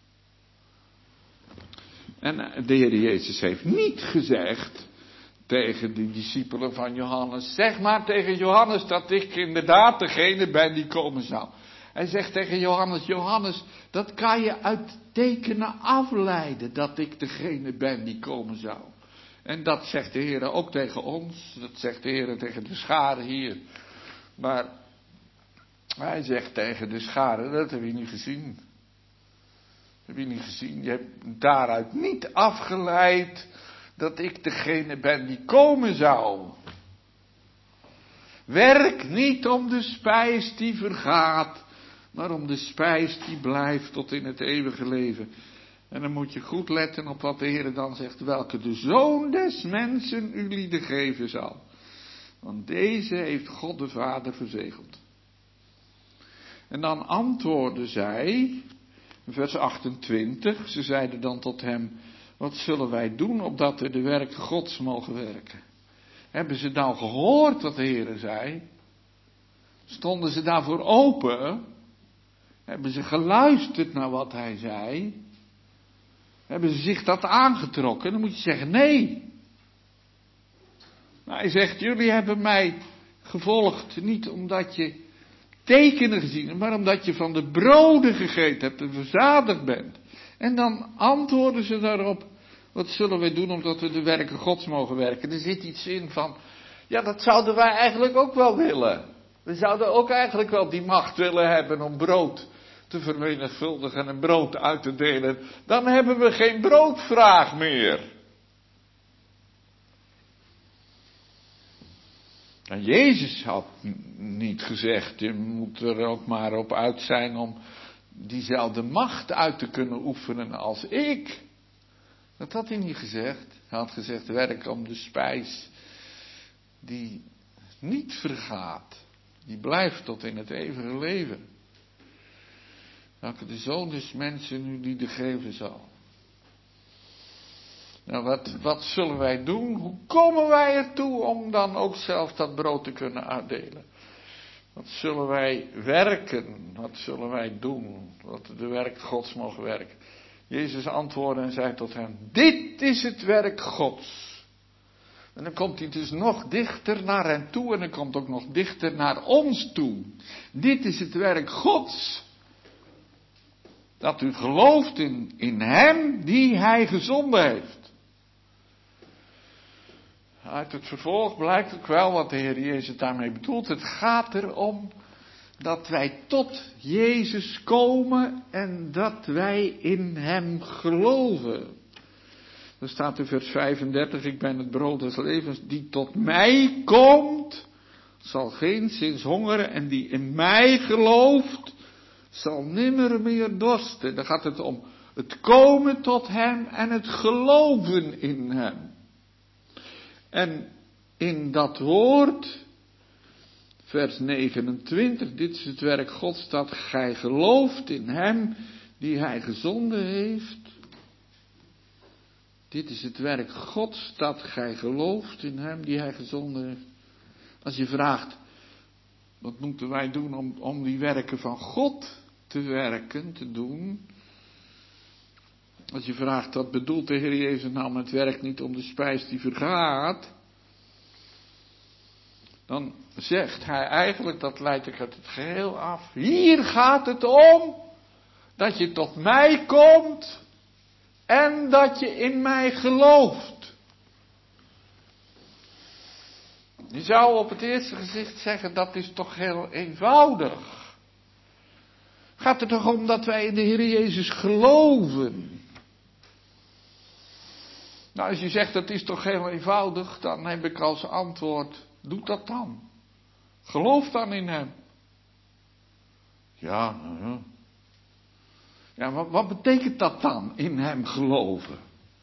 En de Heer Jezus heeft niet gezegd tegen de discipelen van Johannes, zeg maar tegen Johannes dat ik inderdaad degene ben die komen zou. Hij zegt tegen Johannes, Johannes, dat kan je uit tekenen afleiden dat ik degene ben die komen zou. En dat zegt de Heer ook tegen ons, dat zegt de Heer tegen de schare hier. Maar hij zegt tegen de schare, dat heb je niet gezien. Dat heb je niet gezien, je hebt daaruit niet afgeleid dat ik degene ben die komen zou. Werk niet om de spijs die vergaat, maar om de spijs die blijft tot in het eeuwige leven. En dan moet je goed letten op wat de Heer dan zegt, welke de Zoon des mensen u lieden geven zal. Want deze heeft God de Vader verzegeld. En dan antwoordden zij, vers achtentwintig, ze zeiden dan tot hem, Wat zullen wij doen opdat we de werken Gods mogen werken? Hebben ze nou gehoord wat de Heere zei? Stonden ze daarvoor open? Hebben ze geluisterd naar wat hij zei? Hebben ze zich dat aangetrokken? Dan moet je zeggen nee. Nou, hij zegt, jullie hebben mij gevolgd niet omdat je tekenen gezien hebt, maar omdat je van de broden gegeten hebt en verzadigd bent. En dan antwoorden ze daarop, wat zullen wij doen omdat we de werken Gods mogen werken? Er zit iets in van, ja, dat zouden wij eigenlijk ook wel willen. We zouden ook eigenlijk wel die macht willen hebben om brood te vermenigvuldigen en brood uit te delen. Dan hebben we geen broodvraag meer. En Jezus had niet gezegd, je moet er ook maar op uit zijn om diezelfde macht uit te kunnen oefenen als ik. Dat had hij niet gezegd. Hij had gezegd, werk om de spijs die niet vergaat. Die blijft tot in het eeuwige leven. Welke de Zoon des mensen nu lieden geven zal. Nou, wat, wat zullen wij doen? Hoe komen wij ertoe om dan ook zelf dat brood te kunnen uitdelen? Wat zullen wij werken? Wat zullen wij doen? Wat de werk Gods mogen werken. Jezus antwoordde en zei tot hen, dit is het werk Gods. En dan komt hij dus nog dichter naar hen toe en dan komt ook nog dichter naar ons toe. Dit is het werk Gods. Dat u gelooft in, in hem die hij gezonden heeft. Uit het vervolg blijkt ook wel wat de Heer Jezus daarmee bedoelt. Het gaat erom dat wij tot Jezus komen en dat wij in hem geloven. Er staat in vers vijfendertig, ik ben het brood des levens, die tot mij komt, zal geenszins hongeren en die in mij gelooft, zal nimmer meer dorsten. Dan gaat het om het komen tot hem en het geloven in hem. En in dat woord, vers negenentwintig, dit is het werk Gods, dat gij gelooft in hem die hij gezonden heeft. Dit is het werk Gods, dat gij gelooft in hem die hij gezonden heeft. Als je vraagt, wat moeten wij doen om, om die werken van God te werken, te doen? Als je vraagt, wat bedoelt de Heer Jezus nou met werk niet om de spijs die vergaat? Dan zegt hij eigenlijk, dat leid ik uit het geheel af. Hier gaat het om dat je tot mij komt en dat je in mij gelooft. Je zou op het eerste gezicht zeggen, dat is toch heel eenvoudig. Gaat er toch om dat wij in de Heer Jezus geloven? Nou, als je zegt dat is toch heel eenvoudig, dan heb ik als antwoord, doe dat dan. Geloof dan in hem. Ja, nou ja. Ja, wat, wat betekent dat dan, in hem geloven?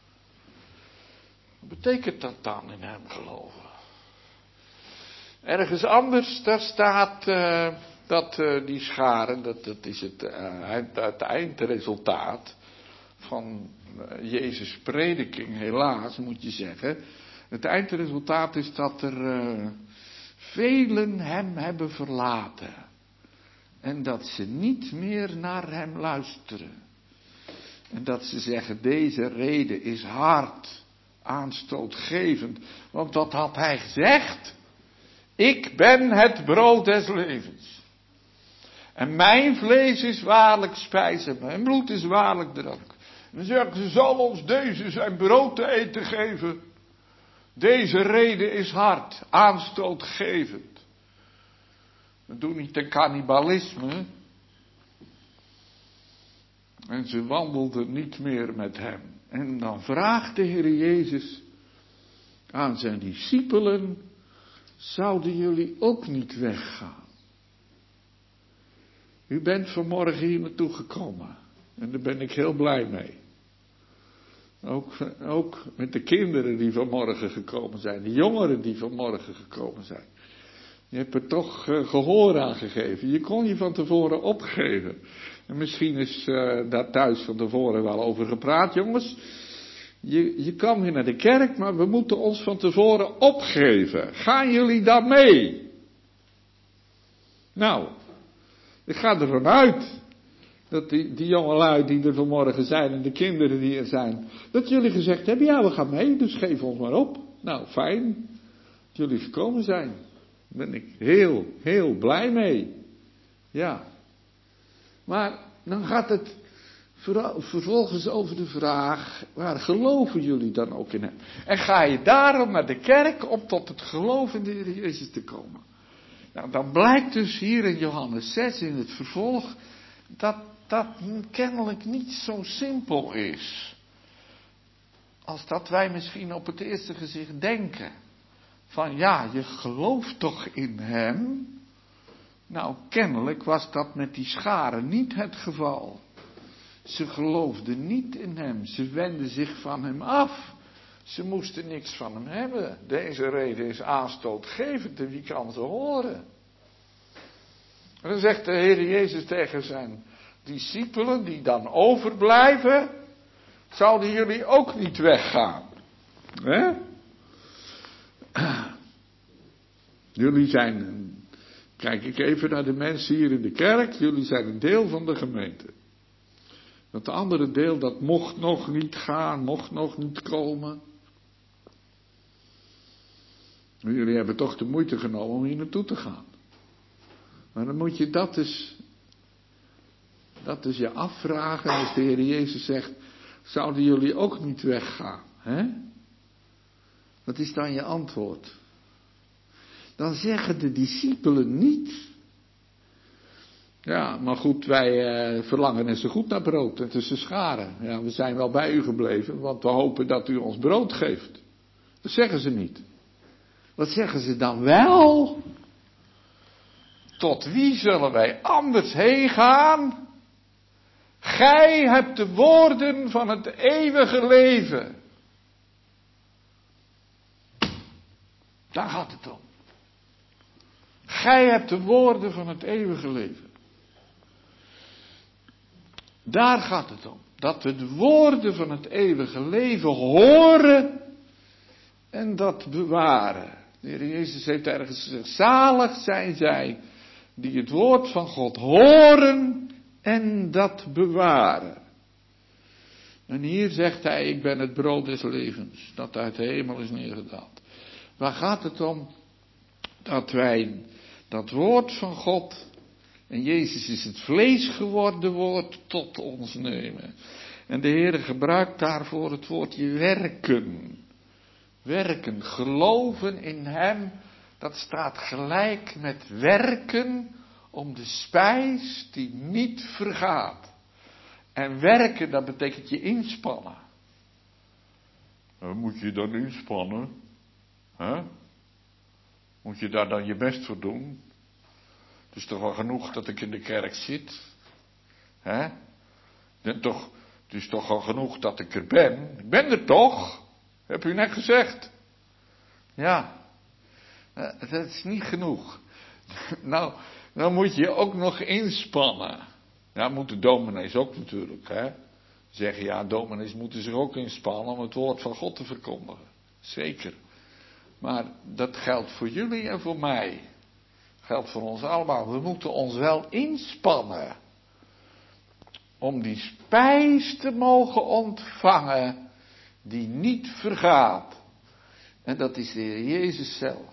Wat betekent dat dan, in hem geloven? Ergens anders, daar staat uh, dat uh, die scharen, dat, dat is het, uh, het eindresultaat van uh, Jezus' prediking, helaas moet je zeggen. Het eindresultaat is dat er uh, velen hem hebben verlaten. En dat ze niet meer naar hem luisteren. En dat ze zeggen, deze rede is hard, aanstootgevend. Want dat had hij gezegd. Ik ben het brood des levens. En mijn vlees is waarlijk spijs en mijn bloed is waarlijk drank. En dan zeggen ze, zal ons deze zijn brood te eten geven. Deze rede is hard, aanstootgevend. We doen niet een cannibalisme. En ze wandelden niet meer met hem. En dan vraagt de Heer Jezus aan zijn discipelen, zouden jullie ook niet weggaan? U bent vanmorgen hier naartoe gekomen. En daar ben ik heel blij mee. Ook, ook met de kinderen die vanmorgen gekomen zijn. De jongeren die vanmorgen gekomen zijn. Je hebt er toch uh, gehoor aan gegeven. Je kon je van tevoren opgeven. En misschien is uh, daar thuis van tevoren wel over gepraat, jongens. je, je kan weer naar de kerk, maar we moeten ons van tevoren opgeven. Gaan jullie dan mee? Nou, ik ga ervan uit dat die, die jongelui die er vanmorgen zijn en de kinderen die er zijn, dat jullie gezegd hebben, ja, we gaan mee, dus geef ons maar op. Nou, fijn dat jullie gekomen zijn. Daar ben ik heel, heel blij mee. Ja. Maar dan gaat het vervolgens over de vraag, waar geloven jullie dan ook in hem? En ga je daarom naar de kerk om tot het geloof in de Heer Jezus te komen? Nou, dan blijkt dus hier in Johannes zes in het vervolg, dat dat kennelijk niet zo simpel is. Als dat wij misschien op het eerste gezicht denken. Van ja, je gelooft toch in hem? Nou, kennelijk was dat met die scharen niet het geval. Ze geloofden niet in hem. Ze wenden zich van hem af. Ze moesten niks van hem hebben. Deze reden is aanstootgevend en wie kan ze horen? En dan zegt de Heer Jezus tegen zijn discipelen die dan overblijven, zouden jullie ook niet weggaan? Hè? Jullie zijn, kijk ik even naar de mensen hier in de kerk, jullie zijn een deel van de gemeente. Dat andere deel, dat mocht nog niet gaan, mocht nog niet komen. Maar jullie hebben toch de moeite genomen om hier naartoe te gaan. Maar dan moet je dat dus, dat dus je afvragen als de Heer Jezus zegt, zouden jullie ook niet weggaan? Hè? Wat is dan je antwoord? Dan zeggen de discipelen niet, ja, maar goed, wij eh, verlangen net zo goed naar brood en tussen scharen. Ja, we zijn wel bij u gebleven, want we hopen dat u ons brood geeft. Dat zeggen ze niet. Wat zeggen ze dan wel? Tot wie zullen wij anders heen gaan? Gij hebt de woorden van het eeuwige leven. Daar gaat het om. Gij hebt de woorden van het eeuwige leven. Daar gaat het om. Dat we de woorden van het eeuwige leven horen en dat bewaren. De Heer Jezus heeft ergens gezegd, zalig zijn zij die het woord van God horen en dat bewaren. En hier zegt hij, ik ben het brood des levens, dat uit de hemel is neergedaald. Waar gaat het om? Dat wij dat woord van God, en Jezus is het vlees geworden woord, tot ons nemen. En de Heer gebruikt daarvoor het woordje werken. Werken, geloven in hem, dat staat gelijk met werken om de spijs die niet vergaat. En werken, dat betekent je inspannen. Moet je dan inspannen? Huh? Moet je daar dan je best voor doen? Het is toch wel genoeg dat ik in de kerk zit? Hè? Het, toch, het is toch al genoeg dat ik er ben? Ik ben er toch? Heb u net gezegd? Ja. Dat is niet genoeg. Nou, dan moet je ook nog inspannen. Ja, moeten dominees ook natuurlijk, hè. Zeggen, ja, dominees moeten zich ook inspannen om het woord van God te verkondigen. Zeker. Maar dat geldt voor jullie en voor mij. Geldt voor ons allemaal. We moeten ons wel inspannen. Om die spijs te mogen ontvangen die niet vergaat. En dat is de Heer Jezus zelf.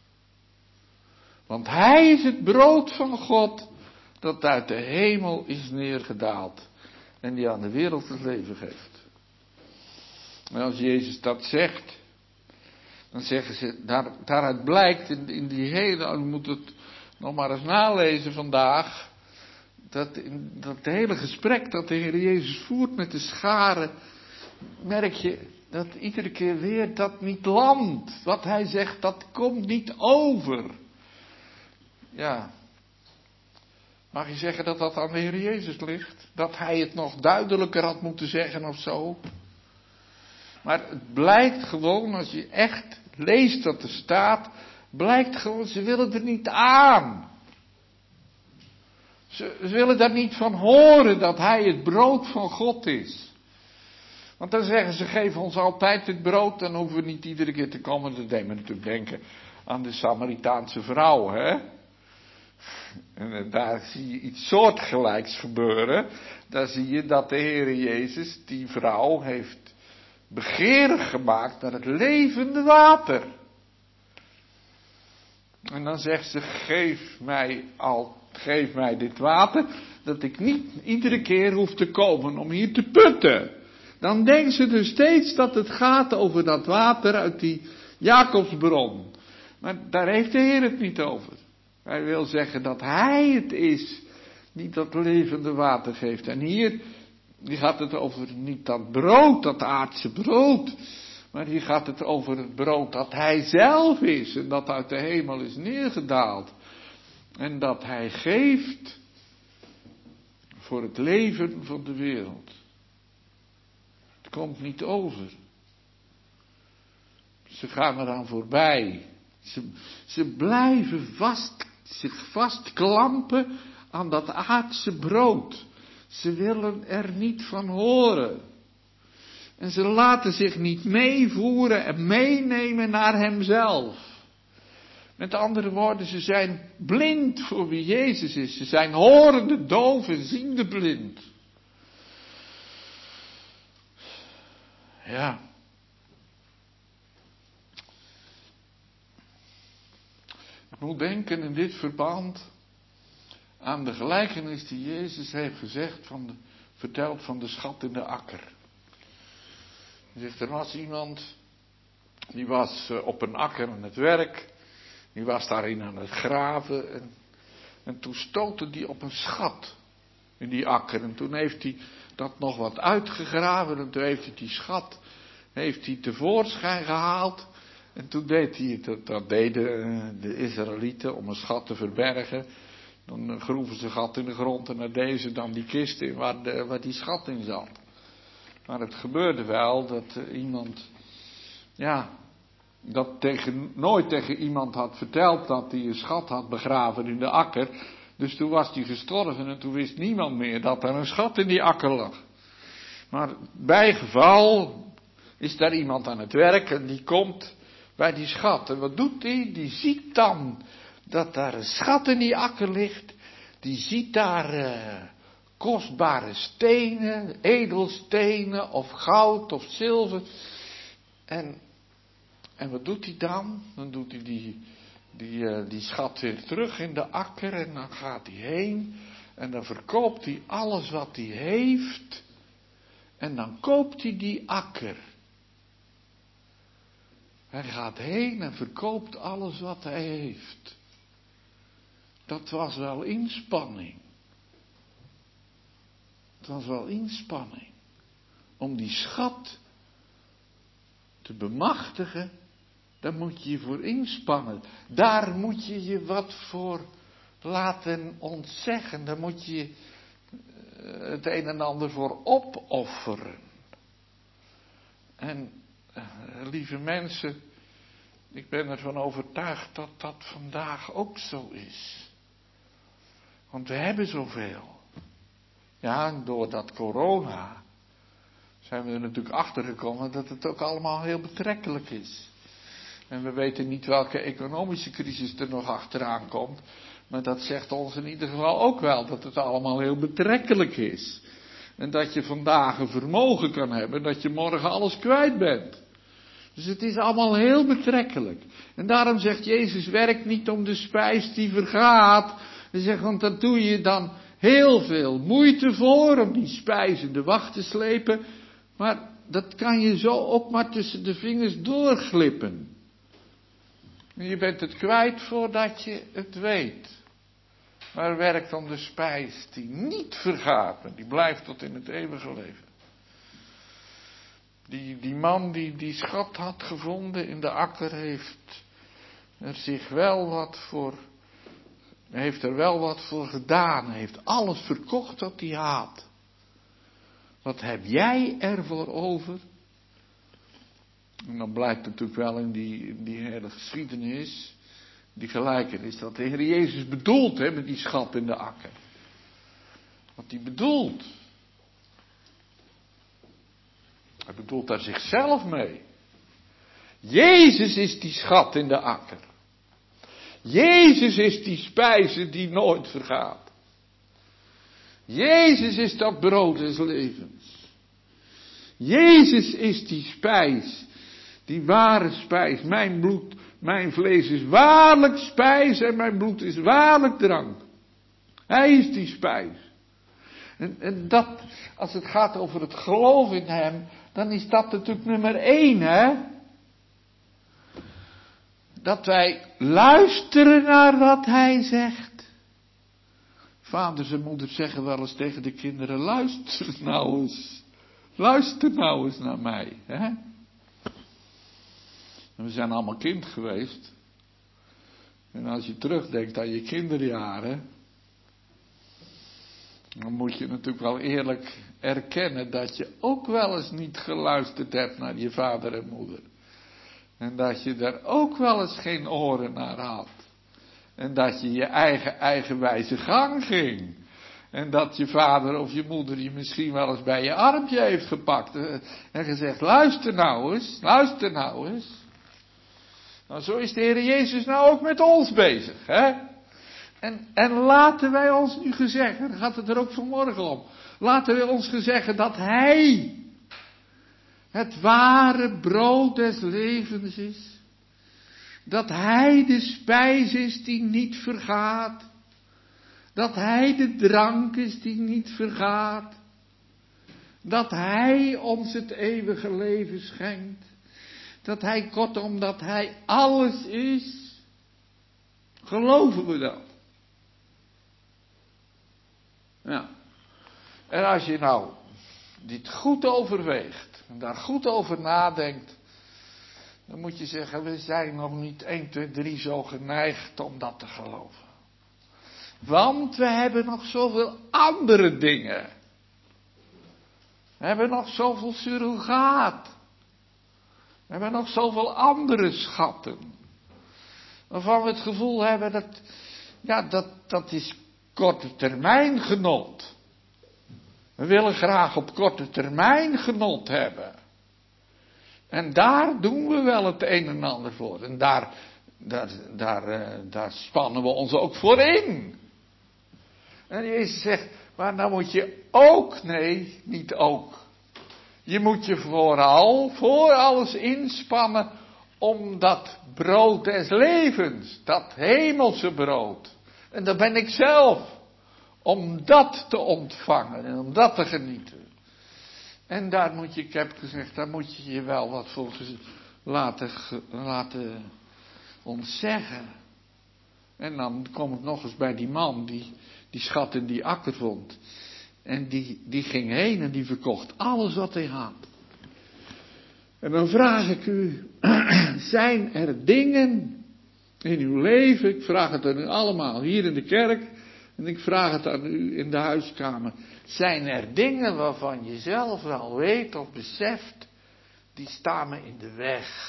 Want Hij is het brood van God dat uit de hemel is neergedaald. En die aan de wereld het leven geeft. En als Jezus dat zegt, dan zeggen ze, daar, daaruit blijkt in, in die hele, u moet het nog maar eens nalezen vandaag, dat in dat hele gesprek dat de Heer Jezus voert met de scharen, merk je dat iedere keer weer dat niet landt. Wat Hij zegt, dat komt niet over. Ja. Mag je zeggen dat dat aan de Heer Jezus ligt? Dat Hij het nog duidelijker had moeten zeggen of zo? Maar het blijkt gewoon, als je echt leest wat er staat, blijkt gewoon, ze willen er niet aan. Ze, ze willen daar niet van horen dat Hij het brood van God is. Want dan zeggen ze, geef ons altijd het brood, dan hoeven we niet iedere keer te komen. Dat deed me natuurlijk denken aan de Samaritaanse vrouw, hè. En daar zie je iets soortgelijks gebeuren. Daar zie je dat de Heere Jezus die vrouw heeft begeerig gemaakt naar het levende water. En dan zegt ze, geef mij al, geef mij dit water, dat ik niet iedere keer hoef te komen om hier te putten. Dan denkt ze dus steeds dat het gaat over dat water uit die Jacobsbron. Maar daar heeft de Heer het niet over. Hij wil zeggen dat Hij het is die dat levende water geeft. En hier, hier gaat het over niet dat brood, dat aardse brood. Maar hier gaat het over het brood dat Hij zelf is. En dat uit de hemel is neergedaald. En dat Hij geeft voor het leven van de wereld. Het komt niet over. Ze gaan eraan voorbij. Ze, ze blijven vast, zich vastklampen aan dat aardse brood. Ze willen er niet van horen. En ze laten zich niet meevoeren en meenemen naar Hemzelf. Met andere woorden, ze zijn blind voor wie Jezus is. Ze zijn horende doof en ziende blind. Ja. Ik moet denken in dit verband aan de gelijkenis die Jezus heeft gezegd van de, verteld van de schat in de akker. Hij zegt, er was iemand, die was op een akker aan het werk, die was daarin aan het graven en, en toen stootte die op een schat in die akker. En toen heeft hij dat nog wat uitgegraven en toen heeft hij die schat heeft hij tevoorschijn gehaald. En toen deed hij het, dat deden de Israëlieten om een schat te verbergen. Dan groeven ze een gat in de grond en dan deden ze dan die kist in waar, de, waar die schat in zat. Maar het gebeurde wel dat iemand, ja, dat tegen, nooit tegen iemand had verteld dat hij een schat had begraven in de akker. Dus toen was hij gestorven en toen wist niemand meer dat er een schat in die akker lag. Maar bij geval is daar iemand aan het werk en die komt bij die schat. En wat doet hij? Die ziet dan dat daar een schat in die akker ligt. Die ziet daar uh, kostbare stenen, edelstenen of goud of zilver. En, en wat doet hij dan? Dan doet hij die, die, uh, die schat weer terug in de akker en dan gaat hij heen. En dan verkoopt hij alles wat hij heeft. En dan koopt hij die akker. Hij gaat heen en verkoopt alles wat hij heeft. Dat was wel inspanning. Het was wel inspanning. Om die schat te bemachtigen, daar moet je je voor inspannen. Daar moet je je wat voor laten ontzeggen. Daar moet je het een en ander voor opofferen. En lieve mensen, ik ben ervan overtuigd dat dat vandaag ook zo is. Want we hebben zoveel. Ja, en door dat corona zijn we er natuurlijk achter gekomen dat het ook allemaal heel betrekkelijk is. En we weten niet welke economische crisis er nog achteraan komt. Maar dat zegt ons in ieder geval ook wel dat het allemaal heel betrekkelijk is. En dat je vandaag een vermogen kan hebben, dat je morgen alles kwijt bent. Dus het is allemaal heel betrekkelijk. En daarom zegt Jezus, werk niet om de spijs die vergaat. Hij zegt, want daar doe je dan heel veel moeite voor om die spijs in de wacht te slepen. Maar dat kan je zo ook maar tussen de vingers doorglippen. En je bent het kwijt voordat je het weet. Maar werkt om de spijs die niet vergaat, en die blijft tot in het eeuwige leven. Die, die man die die schat had gevonden in de akker heeft er zich wel wat voor, heeft er wel wat voor gedaan. Hij heeft alles verkocht wat hij had. Wat heb jij ervoor over? En dan blijkt natuurlijk wel in die, in die hele geschiedenis, die gelijkenis, dat de Heer Jezus bedoelt hè, met die schat in de akker. Wat hij bedoelt. Hij bedoelt daar zichzelf mee. Jezus is die schat in de akker. Jezus is die spijze die nooit vergaat. Jezus is dat brood des levens. Jezus is die spijs, die ware spijs. Mijn bloed, mijn vlees is waarlijk spijs en mijn bloed is waarlijk drank. Hij is die spijs. En, en dat, als het gaat over het geloof in hem, dan is dat natuurlijk nummer één, hè? Dat wij luisteren naar wat hij zegt. Vaders en moeders zeggen wel eens tegen de kinderen, luister nou eens. Luister nou eens naar mij, hè? En we zijn allemaal kind geweest. En als je terugdenkt aan je kinderjaren, dan moet je natuurlijk wel eerlijk erkennen dat je ook wel eens niet geluisterd hebt naar je vader en moeder. En dat je daar ook wel eens geen oren naar had. En dat je je eigen eigenwijze gang ging. En dat je vader of je moeder je misschien wel eens bij je armpje heeft gepakt. En gezegd, luister nou eens, luister nou eens. Nou, zo is de Heer Jezus nou ook met ons bezig, hè? En, en laten wij ons nu gezegd, dan gaat het er ook vanmorgen om. Laten wij ons gezegd dat Hij het ware brood des levens is. Dat Hij de spijs is die niet vergaat. Dat Hij de drank is die niet vergaat. Dat Hij ons het eeuwige leven schenkt. Dat Hij, kortom, dat Hij alles is. Geloven we dat? Ja. En als je nou dit goed overweegt en daar goed over nadenkt, dan moet je zeggen, we zijn nog niet één, twee, drie zo geneigd om dat te geloven. Want we hebben nog zoveel andere dingen. We hebben nog zoveel surrogaat. We hebben nog zoveel andere schatten. Waarvan we het gevoel hebben dat, ja, dat, dat is korte termijn genot. We willen graag op korte termijn genot hebben. En daar doen we wel het een en ander voor. En daar, daar, daar, uh, daar spannen we ons ook voor in. En Jezus zegt, maar dan moet je ook, nee, niet ook. Je moet je vooral, voor alles inspannen om dat brood des levens, dat hemelse brood. En dat ben ik zelf. Om dat te ontvangen en om dat te genieten. En daar moet je, ik heb gezegd, daar moet je je wel wat voor laten, laten ontzeggen. En dan kom ik nog eens bij die man die die schat in die akker vond. En die, die ging heen en die verkocht alles wat hij had. En dan vraag ik u, zijn er dingen in uw leven, ik vraag het aan u allemaal hier in de kerk, en ik vraag het aan u in de huiskamer, zijn er dingen waarvan je zelf wel weet of beseft, die staan me in de weg.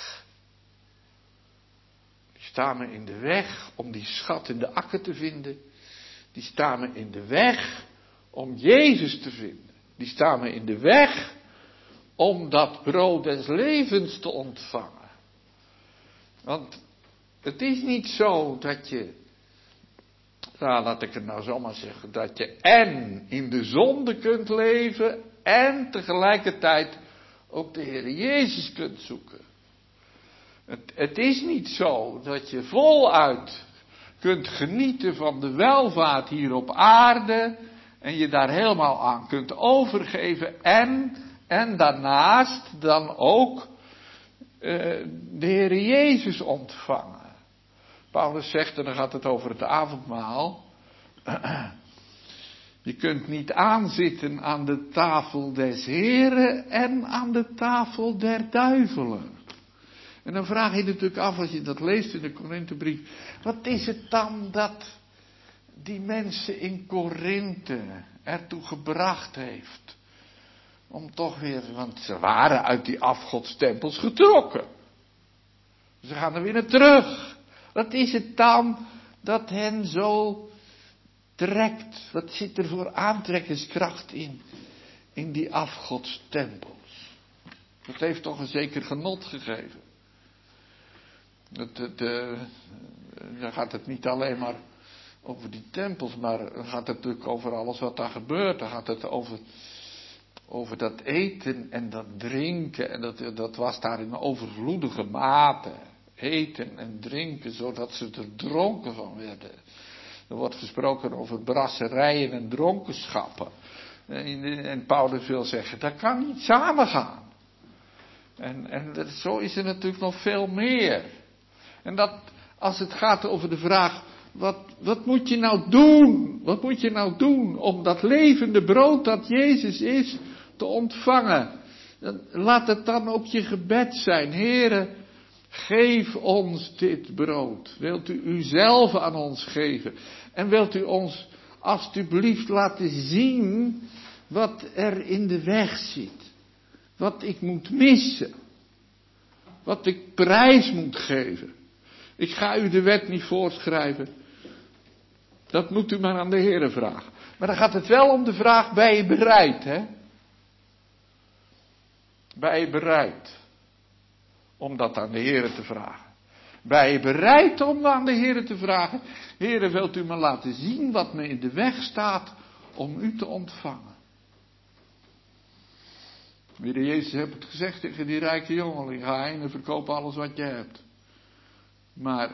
Die staan me in de weg om die schat in de akker te vinden. Die staan me in de weg om Jezus te vinden. Die staan me in de weg om dat brood des levens te ontvangen. Want het is niet zo dat je, nou laat ik het nou zomaar zeggen, dat je en in de zonde kunt leven en tegelijkertijd ook de Heer Jezus kunt zoeken. Het, het is niet zo dat je voluit kunt genieten van de welvaart hier op aarde en je daar helemaal aan kunt overgeven en, en daarnaast dan ook uh, de Heer Jezus ontvangen. Paulus zegt, en dan gaat het over het avondmaal, je kunt niet aanzitten aan de tafel des Heren en aan de tafel der duivelen. En dan vraag je natuurlijk af, als je dat leest in de Korinthebrief, wat is het dan dat die mensen in Korinthe ertoe gebracht heeft om toch weer, want ze waren uit die afgodstempels getrokken. Ze gaan er weer naar terug. Wat is het dan dat hen zo trekt? Wat zit er voor aantrekkingskracht in, in die afgodstempels? Dat heeft toch een zeker genot gegeven. Het, het, uh, dan gaat het niet alleen maar over die tempels, maar dan gaat het natuurlijk over alles wat daar gebeurt. Dan gaat het over, over dat eten en dat drinken. En dat, dat was daar in overvloedige mate. Eten en drinken, zodat ze er dronken van werden. Er wordt gesproken over brasserijen en dronkenschappen. En, en Paulus wil zeggen, dat kan niet samengaan. En, en dat, zo is er natuurlijk nog veel meer. En dat, als het gaat over de vraag, wat, wat moet je nou doen? Wat moet je nou doen om dat levende brood dat Jezus is te ontvangen? Laat het dan ook je gebed zijn. Heere, geef ons dit brood. Wilt u uzelf aan ons geven? En wilt u ons alstublieft laten zien wat er in de weg zit? Wat ik moet missen? Wat ik prijs moet geven? Ik ga u de wet niet voorschrijven. Dat moet u maar aan de Heere vragen. Maar dan gaat het wel om de vraag, ben je bereid, hè? Ben je bereid om dat aan de Heere te vragen? Ben je bereid om aan de Heere te vragen? Heere, wilt u me laten zien wat me in de weg staat om u te ontvangen? Heere Jezus heeft het gezegd tegen die rijke jongeling, ga heen en verkoop alles wat je hebt. Maar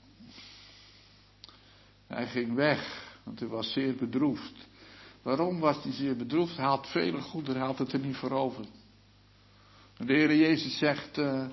hij ging weg, want hij was zeer bedroefd. Waarom was hij zeer bedroefd? Hij had vele goederen, hij had het er niet voor over. En de Heere Jezus zegt, uh,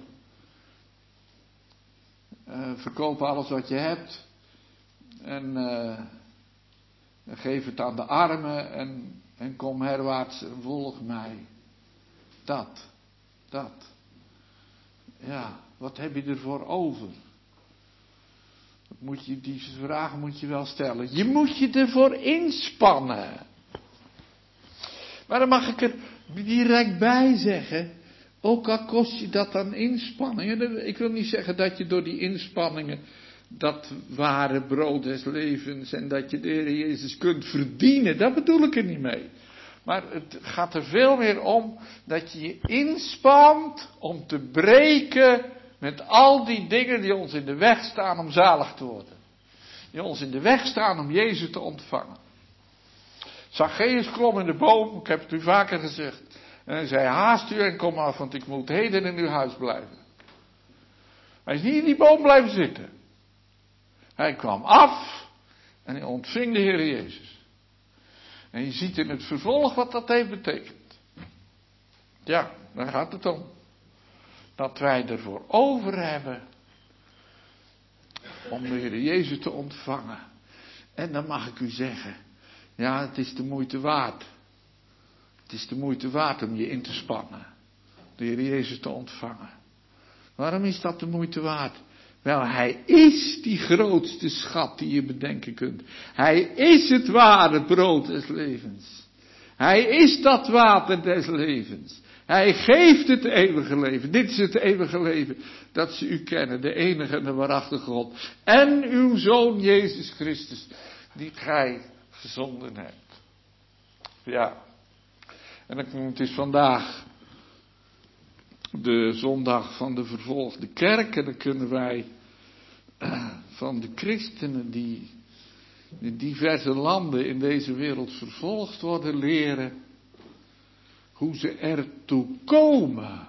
uh, verkoop alles wat je hebt en uh, geef het aan de armen en, en kom herwaarts en volg mij. Dat, dat. Ja, wat heb je ervoor over? Dat moet je, die vragen moet je wel stellen. Je moet je ervoor inspannen. Maar dan mag ik er direct bij zeggen, ook al kost je dat aan inspanningen. Ik wil niet zeggen dat je door die inspanningen dat ware brood des levens en dat je de Heer Jezus kunt verdienen. Dat bedoel ik er niet mee. Maar het gaat er veel meer om dat je je inspant om te breken met al die dingen die ons in de weg staan om zalig te worden. Die ons in de weg staan om Jezus te ontvangen. Zacchaeus klom in de boom, ik heb het u vaker gezegd. En hij zei, haast u en kom af, want ik moet heden in uw huis blijven. Hij is niet in die boom blijven zitten. Hij kwam af en hij ontving de Heer Jezus. En je ziet in het vervolg wat dat heeft betekend. Ja, daar gaat het om. Dat wij ervoor over hebben om de Heer Jezus te ontvangen. En dan mag ik u zeggen, ja, het is de moeite waard. Het is de moeite waard om je in te spannen. De Heer Jezus te ontvangen. Waarom is dat de moeite waard? Wel, hij is die grootste schat die je bedenken kunt. Hij is het ware brood des levens. Hij is dat water des levens. Hij geeft het eeuwige leven. Dit is het eeuwige leven. Dat ze u kennen. De enige en de waarachtige God. En uw Zoon Jezus Christus. Die gij gezonden hebt. Ja. En het is vandaag de zondag van de vervolgde kerk. En dan kunnen wij van de christenen die in diverse landen in deze wereld vervolgd worden leren hoe ze ertoe komen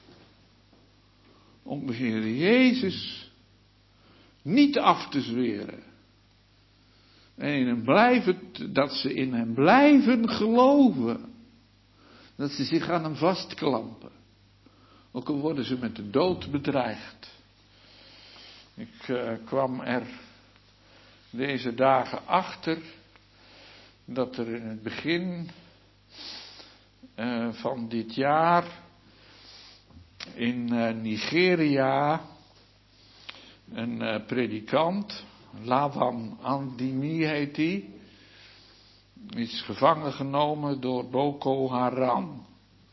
om de Heer Jezus niet af te zweren. En in hem blijven, dat ze in hem blijven geloven. Dat ze zich aan hem vastklampen. Ook al worden ze met de dood bedreigd. Ik uh, kwam er deze dagen achter dat er in het begin uh, van dit jaar in uh, Nigeria een uh, predikant, Lawan Andimi heet die, is gevangen genomen door Boko Haram.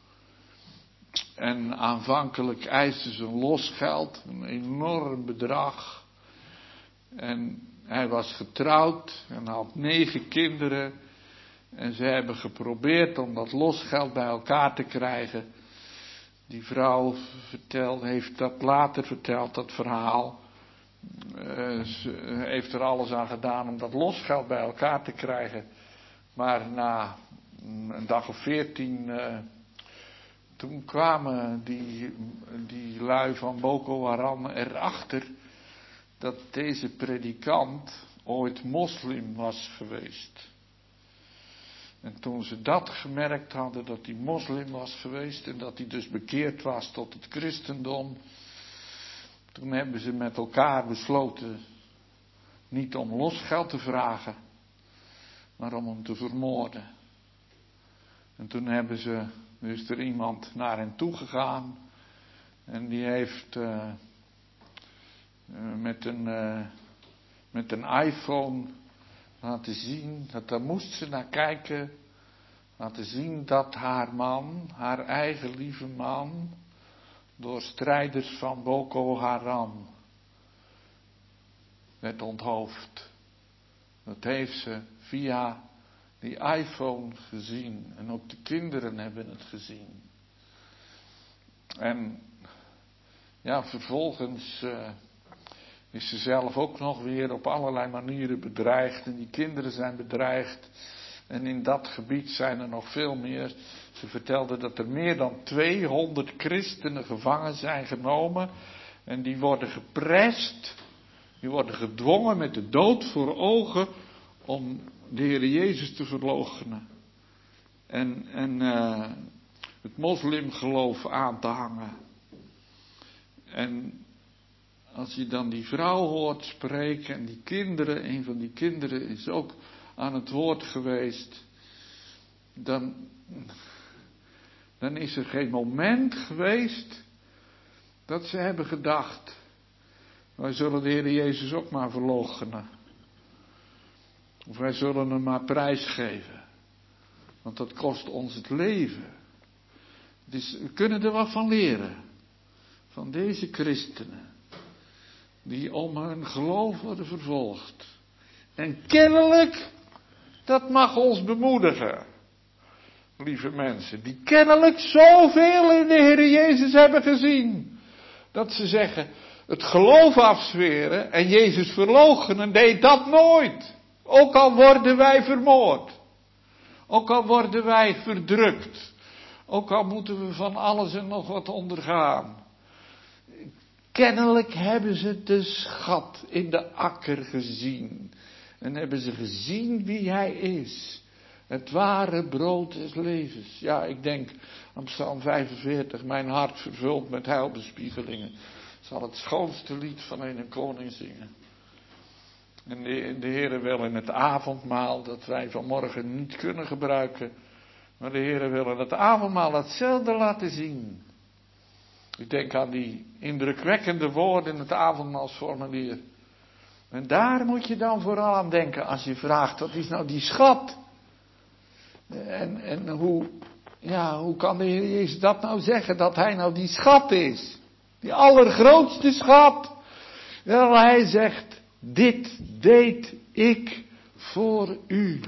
En aanvankelijk eisten ze losgeld, een enorm bedrag. En hij was getrouwd en had negen kinderen. En ze hebben geprobeerd om dat losgeld bij elkaar te krijgen. Die vrouw vertelt, heeft dat later verteld, dat verhaal. Uh, ze heeft er alles aan gedaan om dat losgeld bij elkaar te krijgen. Maar na een dag of veertien, uh, toen kwamen die, die lui van Boko Haram erachter dat deze predikant ooit moslim was geweest. En toen ze dat gemerkt hadden, dat hij moslim was geweest en dat hij dus bekeerd was tot het christendom, toen hebben ze met elkaar besloten niet om losgeld te vragen, maar om hem te vermoorden. En toen hebben ze, nu is er iemand naar hen toe gegaan en die heeft uh, uh, met een uh, met een iPhone laten zien, dat daar moest ze naar kijken, laten zien dat haar man, haar eigen lieve man, door strijders van Boko Haram werd onthoofd. Dat heeft ze via die iPhone gezien. En ook de kinderen hebben het gezien. En ja, vervolgens uh, is ze zelf ook nog weer op allerlei manieren bedreigd. En die kinderen zijn bedreigd. En in dat gebied zijn er nog veel meer. Ze vertelde dat er meer dan tweehonderd christenen gevangen zijn genomen. En die worden geprest. Die worden gedwongen met de dood voor ogen om de Heer Jezus te verloochenen. En, en uh, het moslimgeloof aan te hangen. En als je dan die vrouw hoort spreken en die kinderen, een van die kinderen is ook aan het woord geweest, dan, dan is er geen moment geweest dat ze hebben gedacht, wij zullen de Heer Jezus ook maar verloochenen. Of wij zullen hem maar prijsgeven. Want dat kost ons het leven. Dus we kunnen er wat van leren. Van deze christenen. Die om hun geloof worden vervolgd. En kennelijk, dat mag ons bemoedigen. Lieve mensen, die kennelijk zoveel in de Heer Jezus hebben gezien. Dat ze zeggen, het geloof afzweren en Jezus verloochenen deed dat nooit. Ook al worden wij vermoord. Ook al worden wij verdrukt. Ook al moeten we van alles en nog wat ondergaan. Kennelijk hebben ze de schat in de akker gezien. En hebben ze gezien wie hij is. Het ware brood des levens. Ja, ik denk aan Psalm vijfenveertig. Mijn hart vervuld met heilbespiegelingen. Zal het schoonste lied van een koning zingen. En de, de Heere wil in het avondmaal, dat wij vanmorgen niet kunnen gebruiken. Maar de Heere wil in het avondmaal hetzelfde laten zien. Ik denk aan die indrukwekkende woorden in het avondmaalsformulier. En daar moet je dan vooral aan denken als je vraagt, wat is nou die schat? En, en hoe, ja, hoe kan de Heer Jezus dat nou zeggen, dat hij nou die schat is? Die allergrootste schat. Wel, hij zegt, dit deed ik voor u.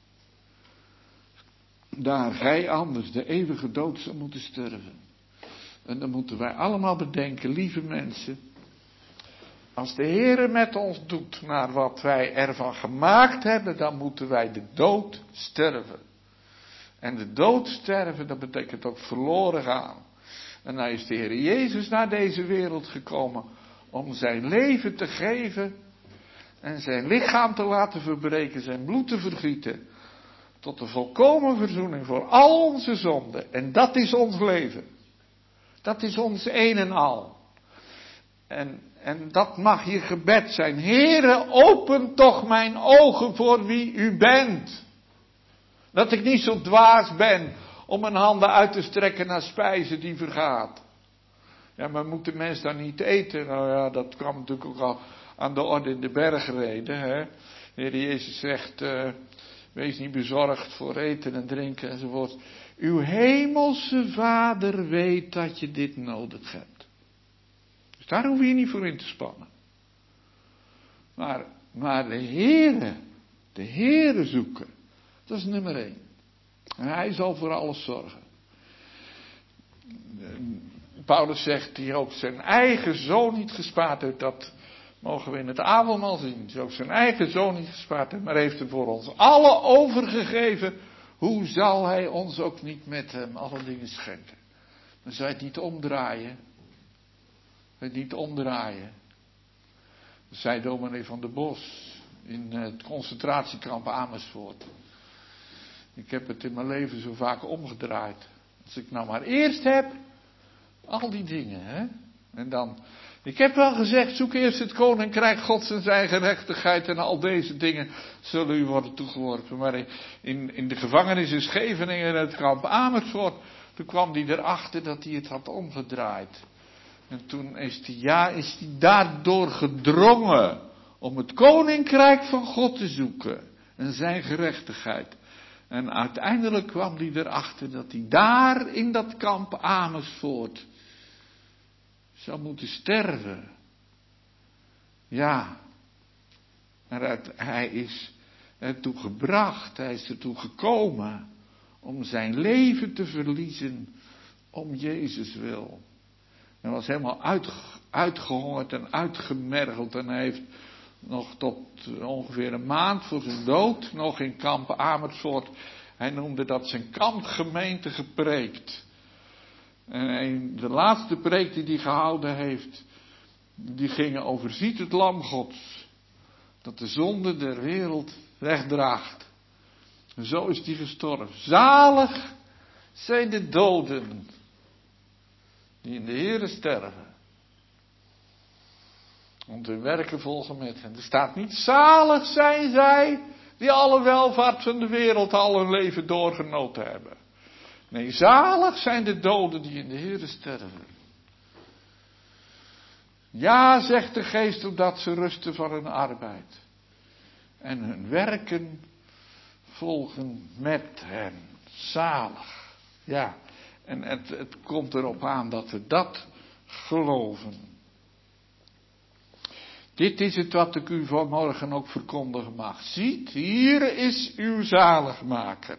Daar gij anders de eeuwige dood zou moeten sterven. En dan moeten wij allemaal bedenken, lieve mensen. Als de Heere met ons doet naar wat wij ervan gemaakt hebben, dan moeten wij de dood sterven. En de dood sterven, dat betekent ook verloren gaan. En nou is de Heer Jezus naar deze wereld gekomen om zijn leven te geven en zijn lichaam te laten verbreken, zijn bloed te vergieten. Tot de volkomen verzoening voor al onze zonden. En dat is ons leven. Dat is ons een en al. En, en dat mag je gebed zijn. Heere, open toch mijn ogen voor wie u bent. Dat ik niet zo dwaas ben om mijn handen uit te strekken naar spijzen die vergaat. Ja, maar moet de mens dan niet eten? Nou ja, dat kwam natuurlijk ook al aan de orde in de bergreden. Hè? De Heer Jezus zegt, uh, wees niet bezorgd voor eten en drinken enzovoort. Uw hemelse Vader weet dat je dit nodig hebt. Dus daar hoef je niet voor in te spannen. Maar, maar de Heere, de Heere zoeken, dat is nummer één. En hij zal voor alles zorgen. Paulus zegt, die ook zijn eigen zoon niet gespaard heeft, dat mogen we in het avondmaal zien. Die ook zijn eigen zoon niet gespaard heeft, maar heeft hem voor ons alle overgegeven. Hoe zal hij ons ook niet met hem alle dingen schenken? Dan zou je het niet omdraaien. Het niet omdraaien. Dat zei dominee van der Bos in het concentratiekamp Amersfoort. Ik heb het in mijn leven zo vaak omgedraaid. Als ik nou maar eerst heb, al die dingen, hè. En dan, ik heb wel gezegd, zoek eerst het koninkrijk Gods en zijn gerechtigheid en al deze dingen zullen u worden toegeworpen. Maar in, in de gevangenis in Scheveningen en het kamp Amersfoort, toen kwam hij erachter dat hij het had omgedraaid. En toen is hij, ja, is hij daardoor gedrongen om het koninkrijk van God te zoeken en zijn gerechtigheid. En uiteindelijk kwam hij erachter dat hij daar in dat kamp Amersfoort zou moeten sterven. Ja, maar hij is ertoe gebracht, hij is ertoe gekomen om zijn leven te verliezen om Jezus wil. Hij was helemaal uit, uitgehongerd en uitgemergeld en hij heeft nog tot ongeveer een maand voor zijn dood nog in kamp Amersfoort, hij noemde dat zijn kampgemeente gepreekt. En de laatste preek die hij gehouden heeft, die ging over, ziet het lam Gods, dat de zonde der wereld wegdraagt. En zo is hij gestorven. Zalig zijn de doden die in de Heere sterven. Want hun werken volgen met hen. Er staat niet, zalig zijn zij die alle welvaart van de wereld al hun leven doorgenoten hebben. Nee, zalig zijn de doden die in de Heere sterven. Ja, zegt de geest, opdat ze rusten van hun arbeid. En hun werken volgen met hen. Zalig. Ja, en het, het komt erop aan dat we dat geloven. Dit is het wat ik u vanmorgen ook verkondigen mag. Ziet, hier is uw zaligmaker.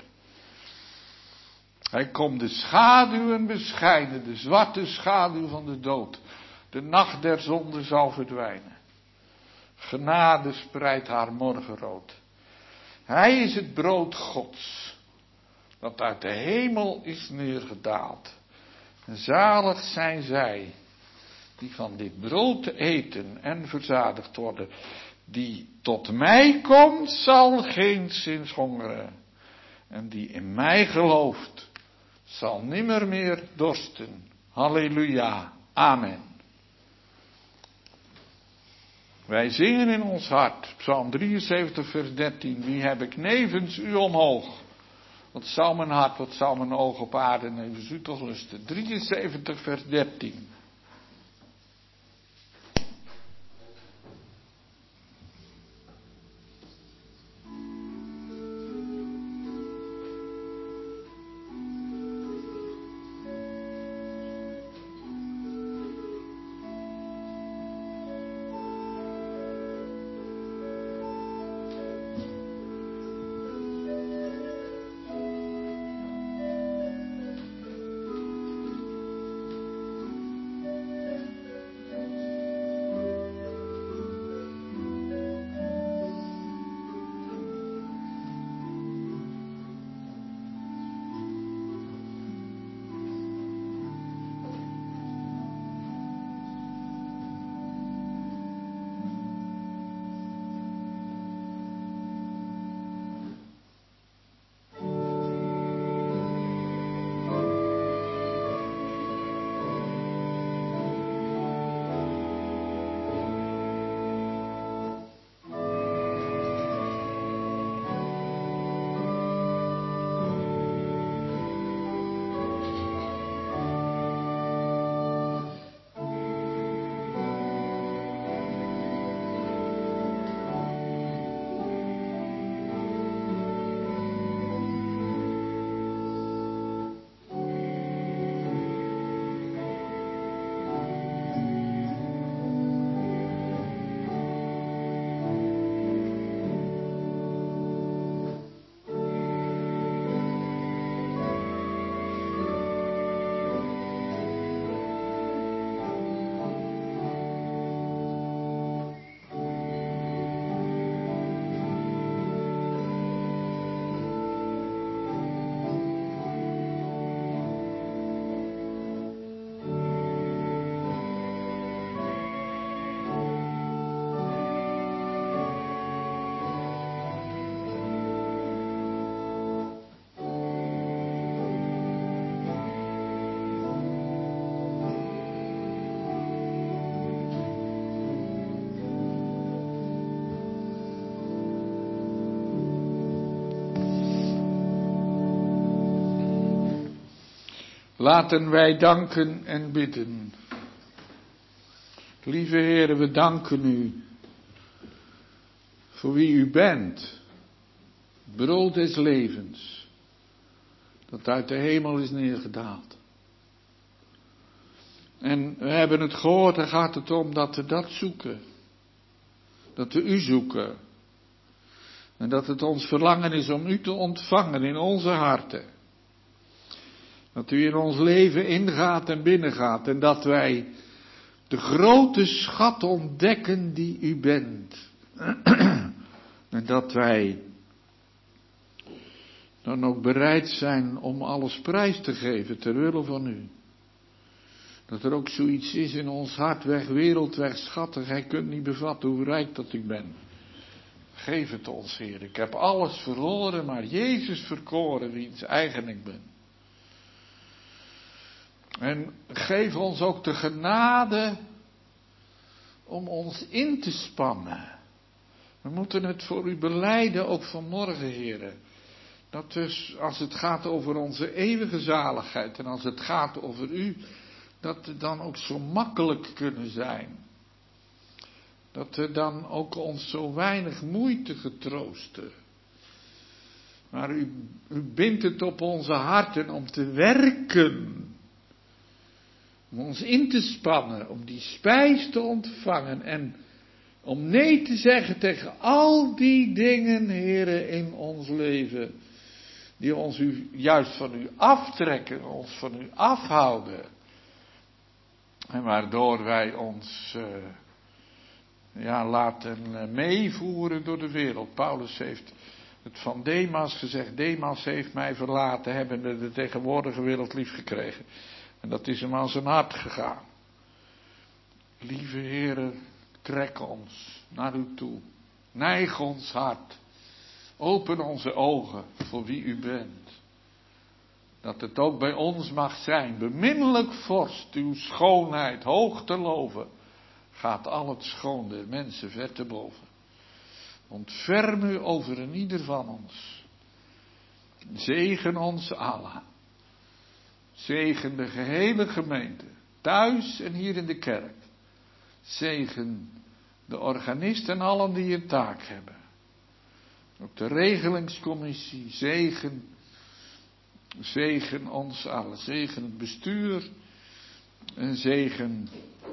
Hij komt de schaduwen beschijnen, de zwarte schaduw van de dood. De nacht der zonde zal verdwijnen. Genade spreidt haar morgenrood. Hij is het brood Gods, dat uit de hemel is neergedaald. En zalig zijn zij, die van dit brood eten en verzadigd worden. Die tot mij komt, zal geenszins hongeren. En die in mij gelooft, zal nimmer meer dorsten. Halleluja. Amen. Wij zingen in ons hart, Psalm drieënzeventig vers dertien. Wie heb ik nevens u omhoog? Wat zal mijn hart, wat zal mijn oog op aarde nevens u toch lusten? drieënzeventig vers dertien. Laten wij danken en bidden. Lieve Heere, we danken u voor wie u bent. Brood des levens, dat uit de hemel is neergedaald. En we hebben het gehoord, daar gaat het om dat we dat zoeken. Dat we u zoeken. En dat het ons verlangen is om u te ontvangen in onze harten. Dat u in ons leven ingaat en binnengaat. En dat wij de grote schat ontdekken die u bent. En dat wij dan ook bereid zijn om alles prijs te geven ter wille van u. Dat er ook zoiets is in ons hart, weg wereld, weg schatten. Gij kunt niet bevatten hoe rijk dat ik ben. Geef het ons, Heer. Ik heb alles verloren, maar Jezus verkoren, wiens eigen ik ben. En geef ons ook de genade om ons in te spannen. We moeten het voor u belijden, ook vanmorgen, Heer. Dat dus, als het gaat over onze eeuwige zaligheid en als het gaat over u, dat we dan ook zo makkelijk kunnen zijn. Dat we dan ook ons zo weinig moeite getroosten. Maar u, u bindt het op onze harten om te werken. Om ons in te spannen, om die spijs te ontvangen en om nee te zeggen tegen al die dingen, Heere, in ons leven. Die ons u, juist van u aftrekken, ons van u afhouden. En waardoor wij ons uh, ja, laten uh, meevoeren door de wereld. Paulus heeft het van Demas gezegd. Demas heeft mij verlaten, hebbende de tegenwoordige wereld lief gekregen. En dat is hem aan zijn hart gegaan. Lieve Heere, trek ons naar u toe. Neig ons hart. Open onze ogen voor wie u bent. Dat het ook bij ons mag zijn. Beminnelijk vorst, uw schoonheid hoog te loven. Gaat al het schoon der mensen ver te boven. Ontferm u over een ieder van ons. Zegen ons allen. Zegen de gehele gemeente. Thuis en hier in de kerk. Zegen de organisten en allen die een taak hebben. Ook de regelingscommissie. Zegen. Zegen ons allen. Zegen het bestuur. En zegen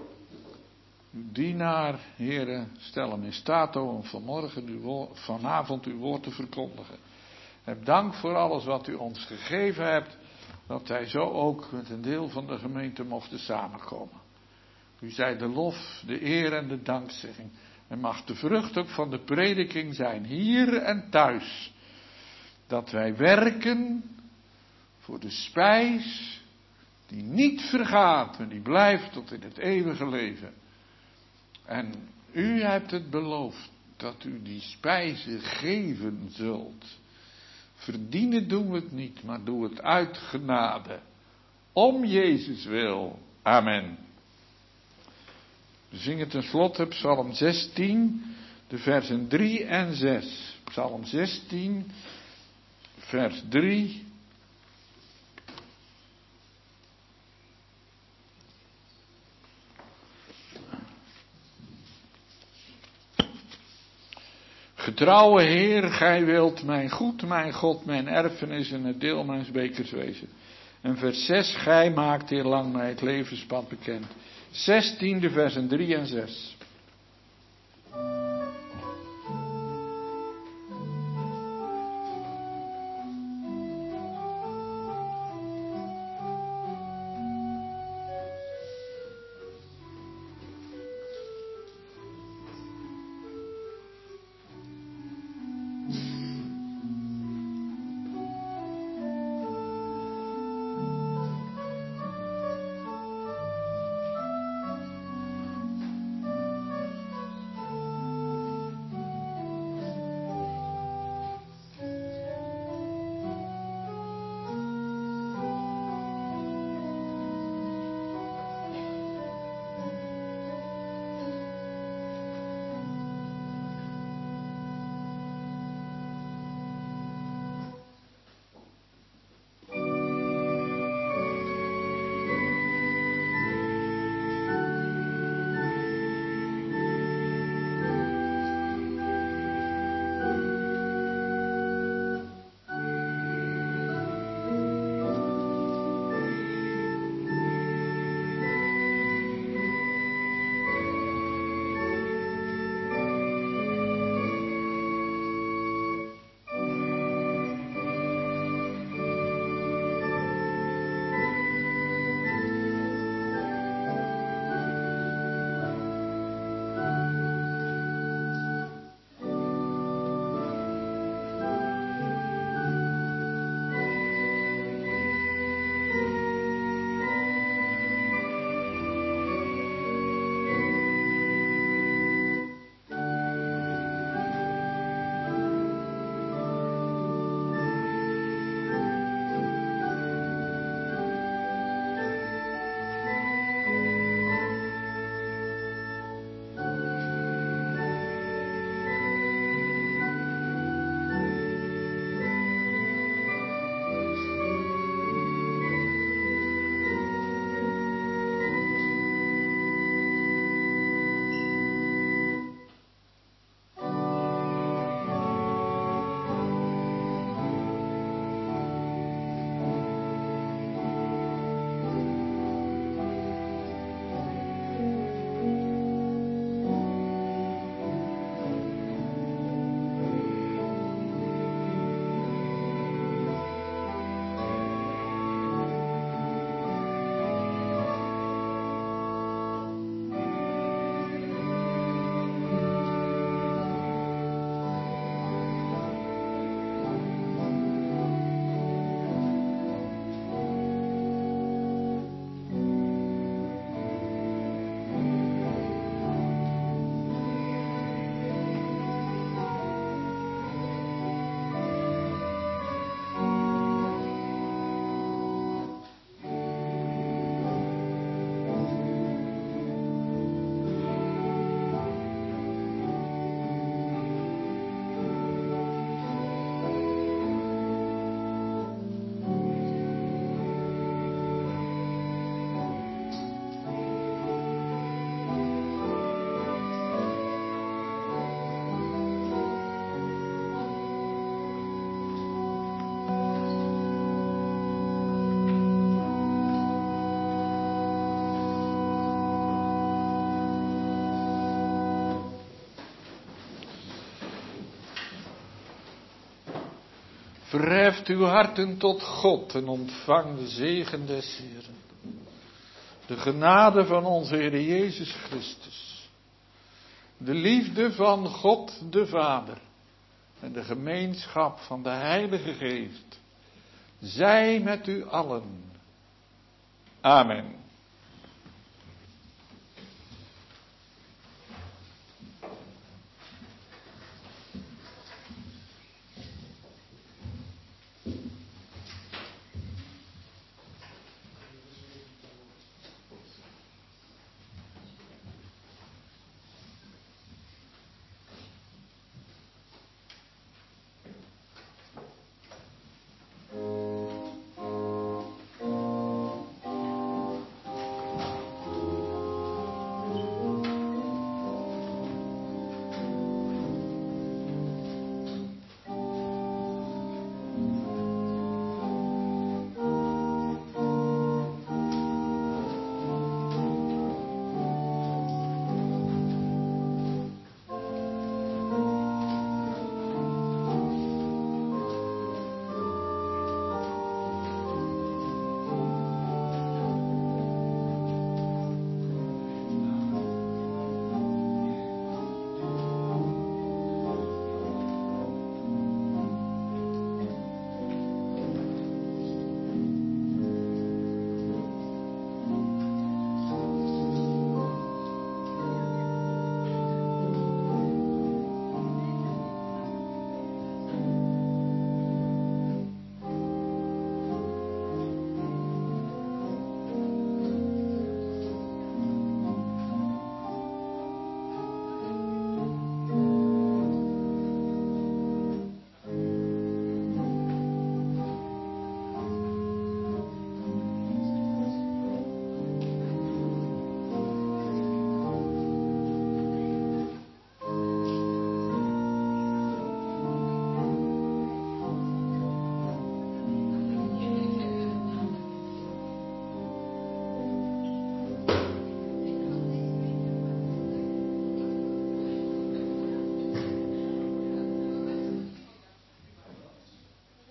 uw dienaar, Heere, stel hem in staat om vanmorgen uw woord, vanavond uw woord te verkondigen. Heb dank voor alles wat u ons gegeven hebt, dat wij zo ook met een deel van de gemeente mochten samenkomen. U zij de lof, de eer en de dankzegging. En mag de vrucht ook van de prediking zijn, hier en thuis. Dat wij werken voor de spijs die niet vergaat, maar die blijft tot in het eeuwige leven. En u hebt het beloofd dat u die spijze geven zult. Verdienen doen we het niet, maar doe het uit genade. Om Jezus wil. Amen. We zingen tenslotte Psalm zestien, de versen drie en zes. Psalm zestien, vers drie. Getrouwe Heer, gij wilt mijn goed, mijn God, mijn erfenis en het deel mijns bekers wezen. En vers zes, gij maakt hier lang mij het levenspad bekend. Zestiende versen drie en zes. Verheft uw harten tot God en ontvang de zegen des Heeren. De genade van onze Heer Jezus Christus. De liefde van God de Vader. En de gemeenschap van de Heilige Geest. Zij met u allen. Amen.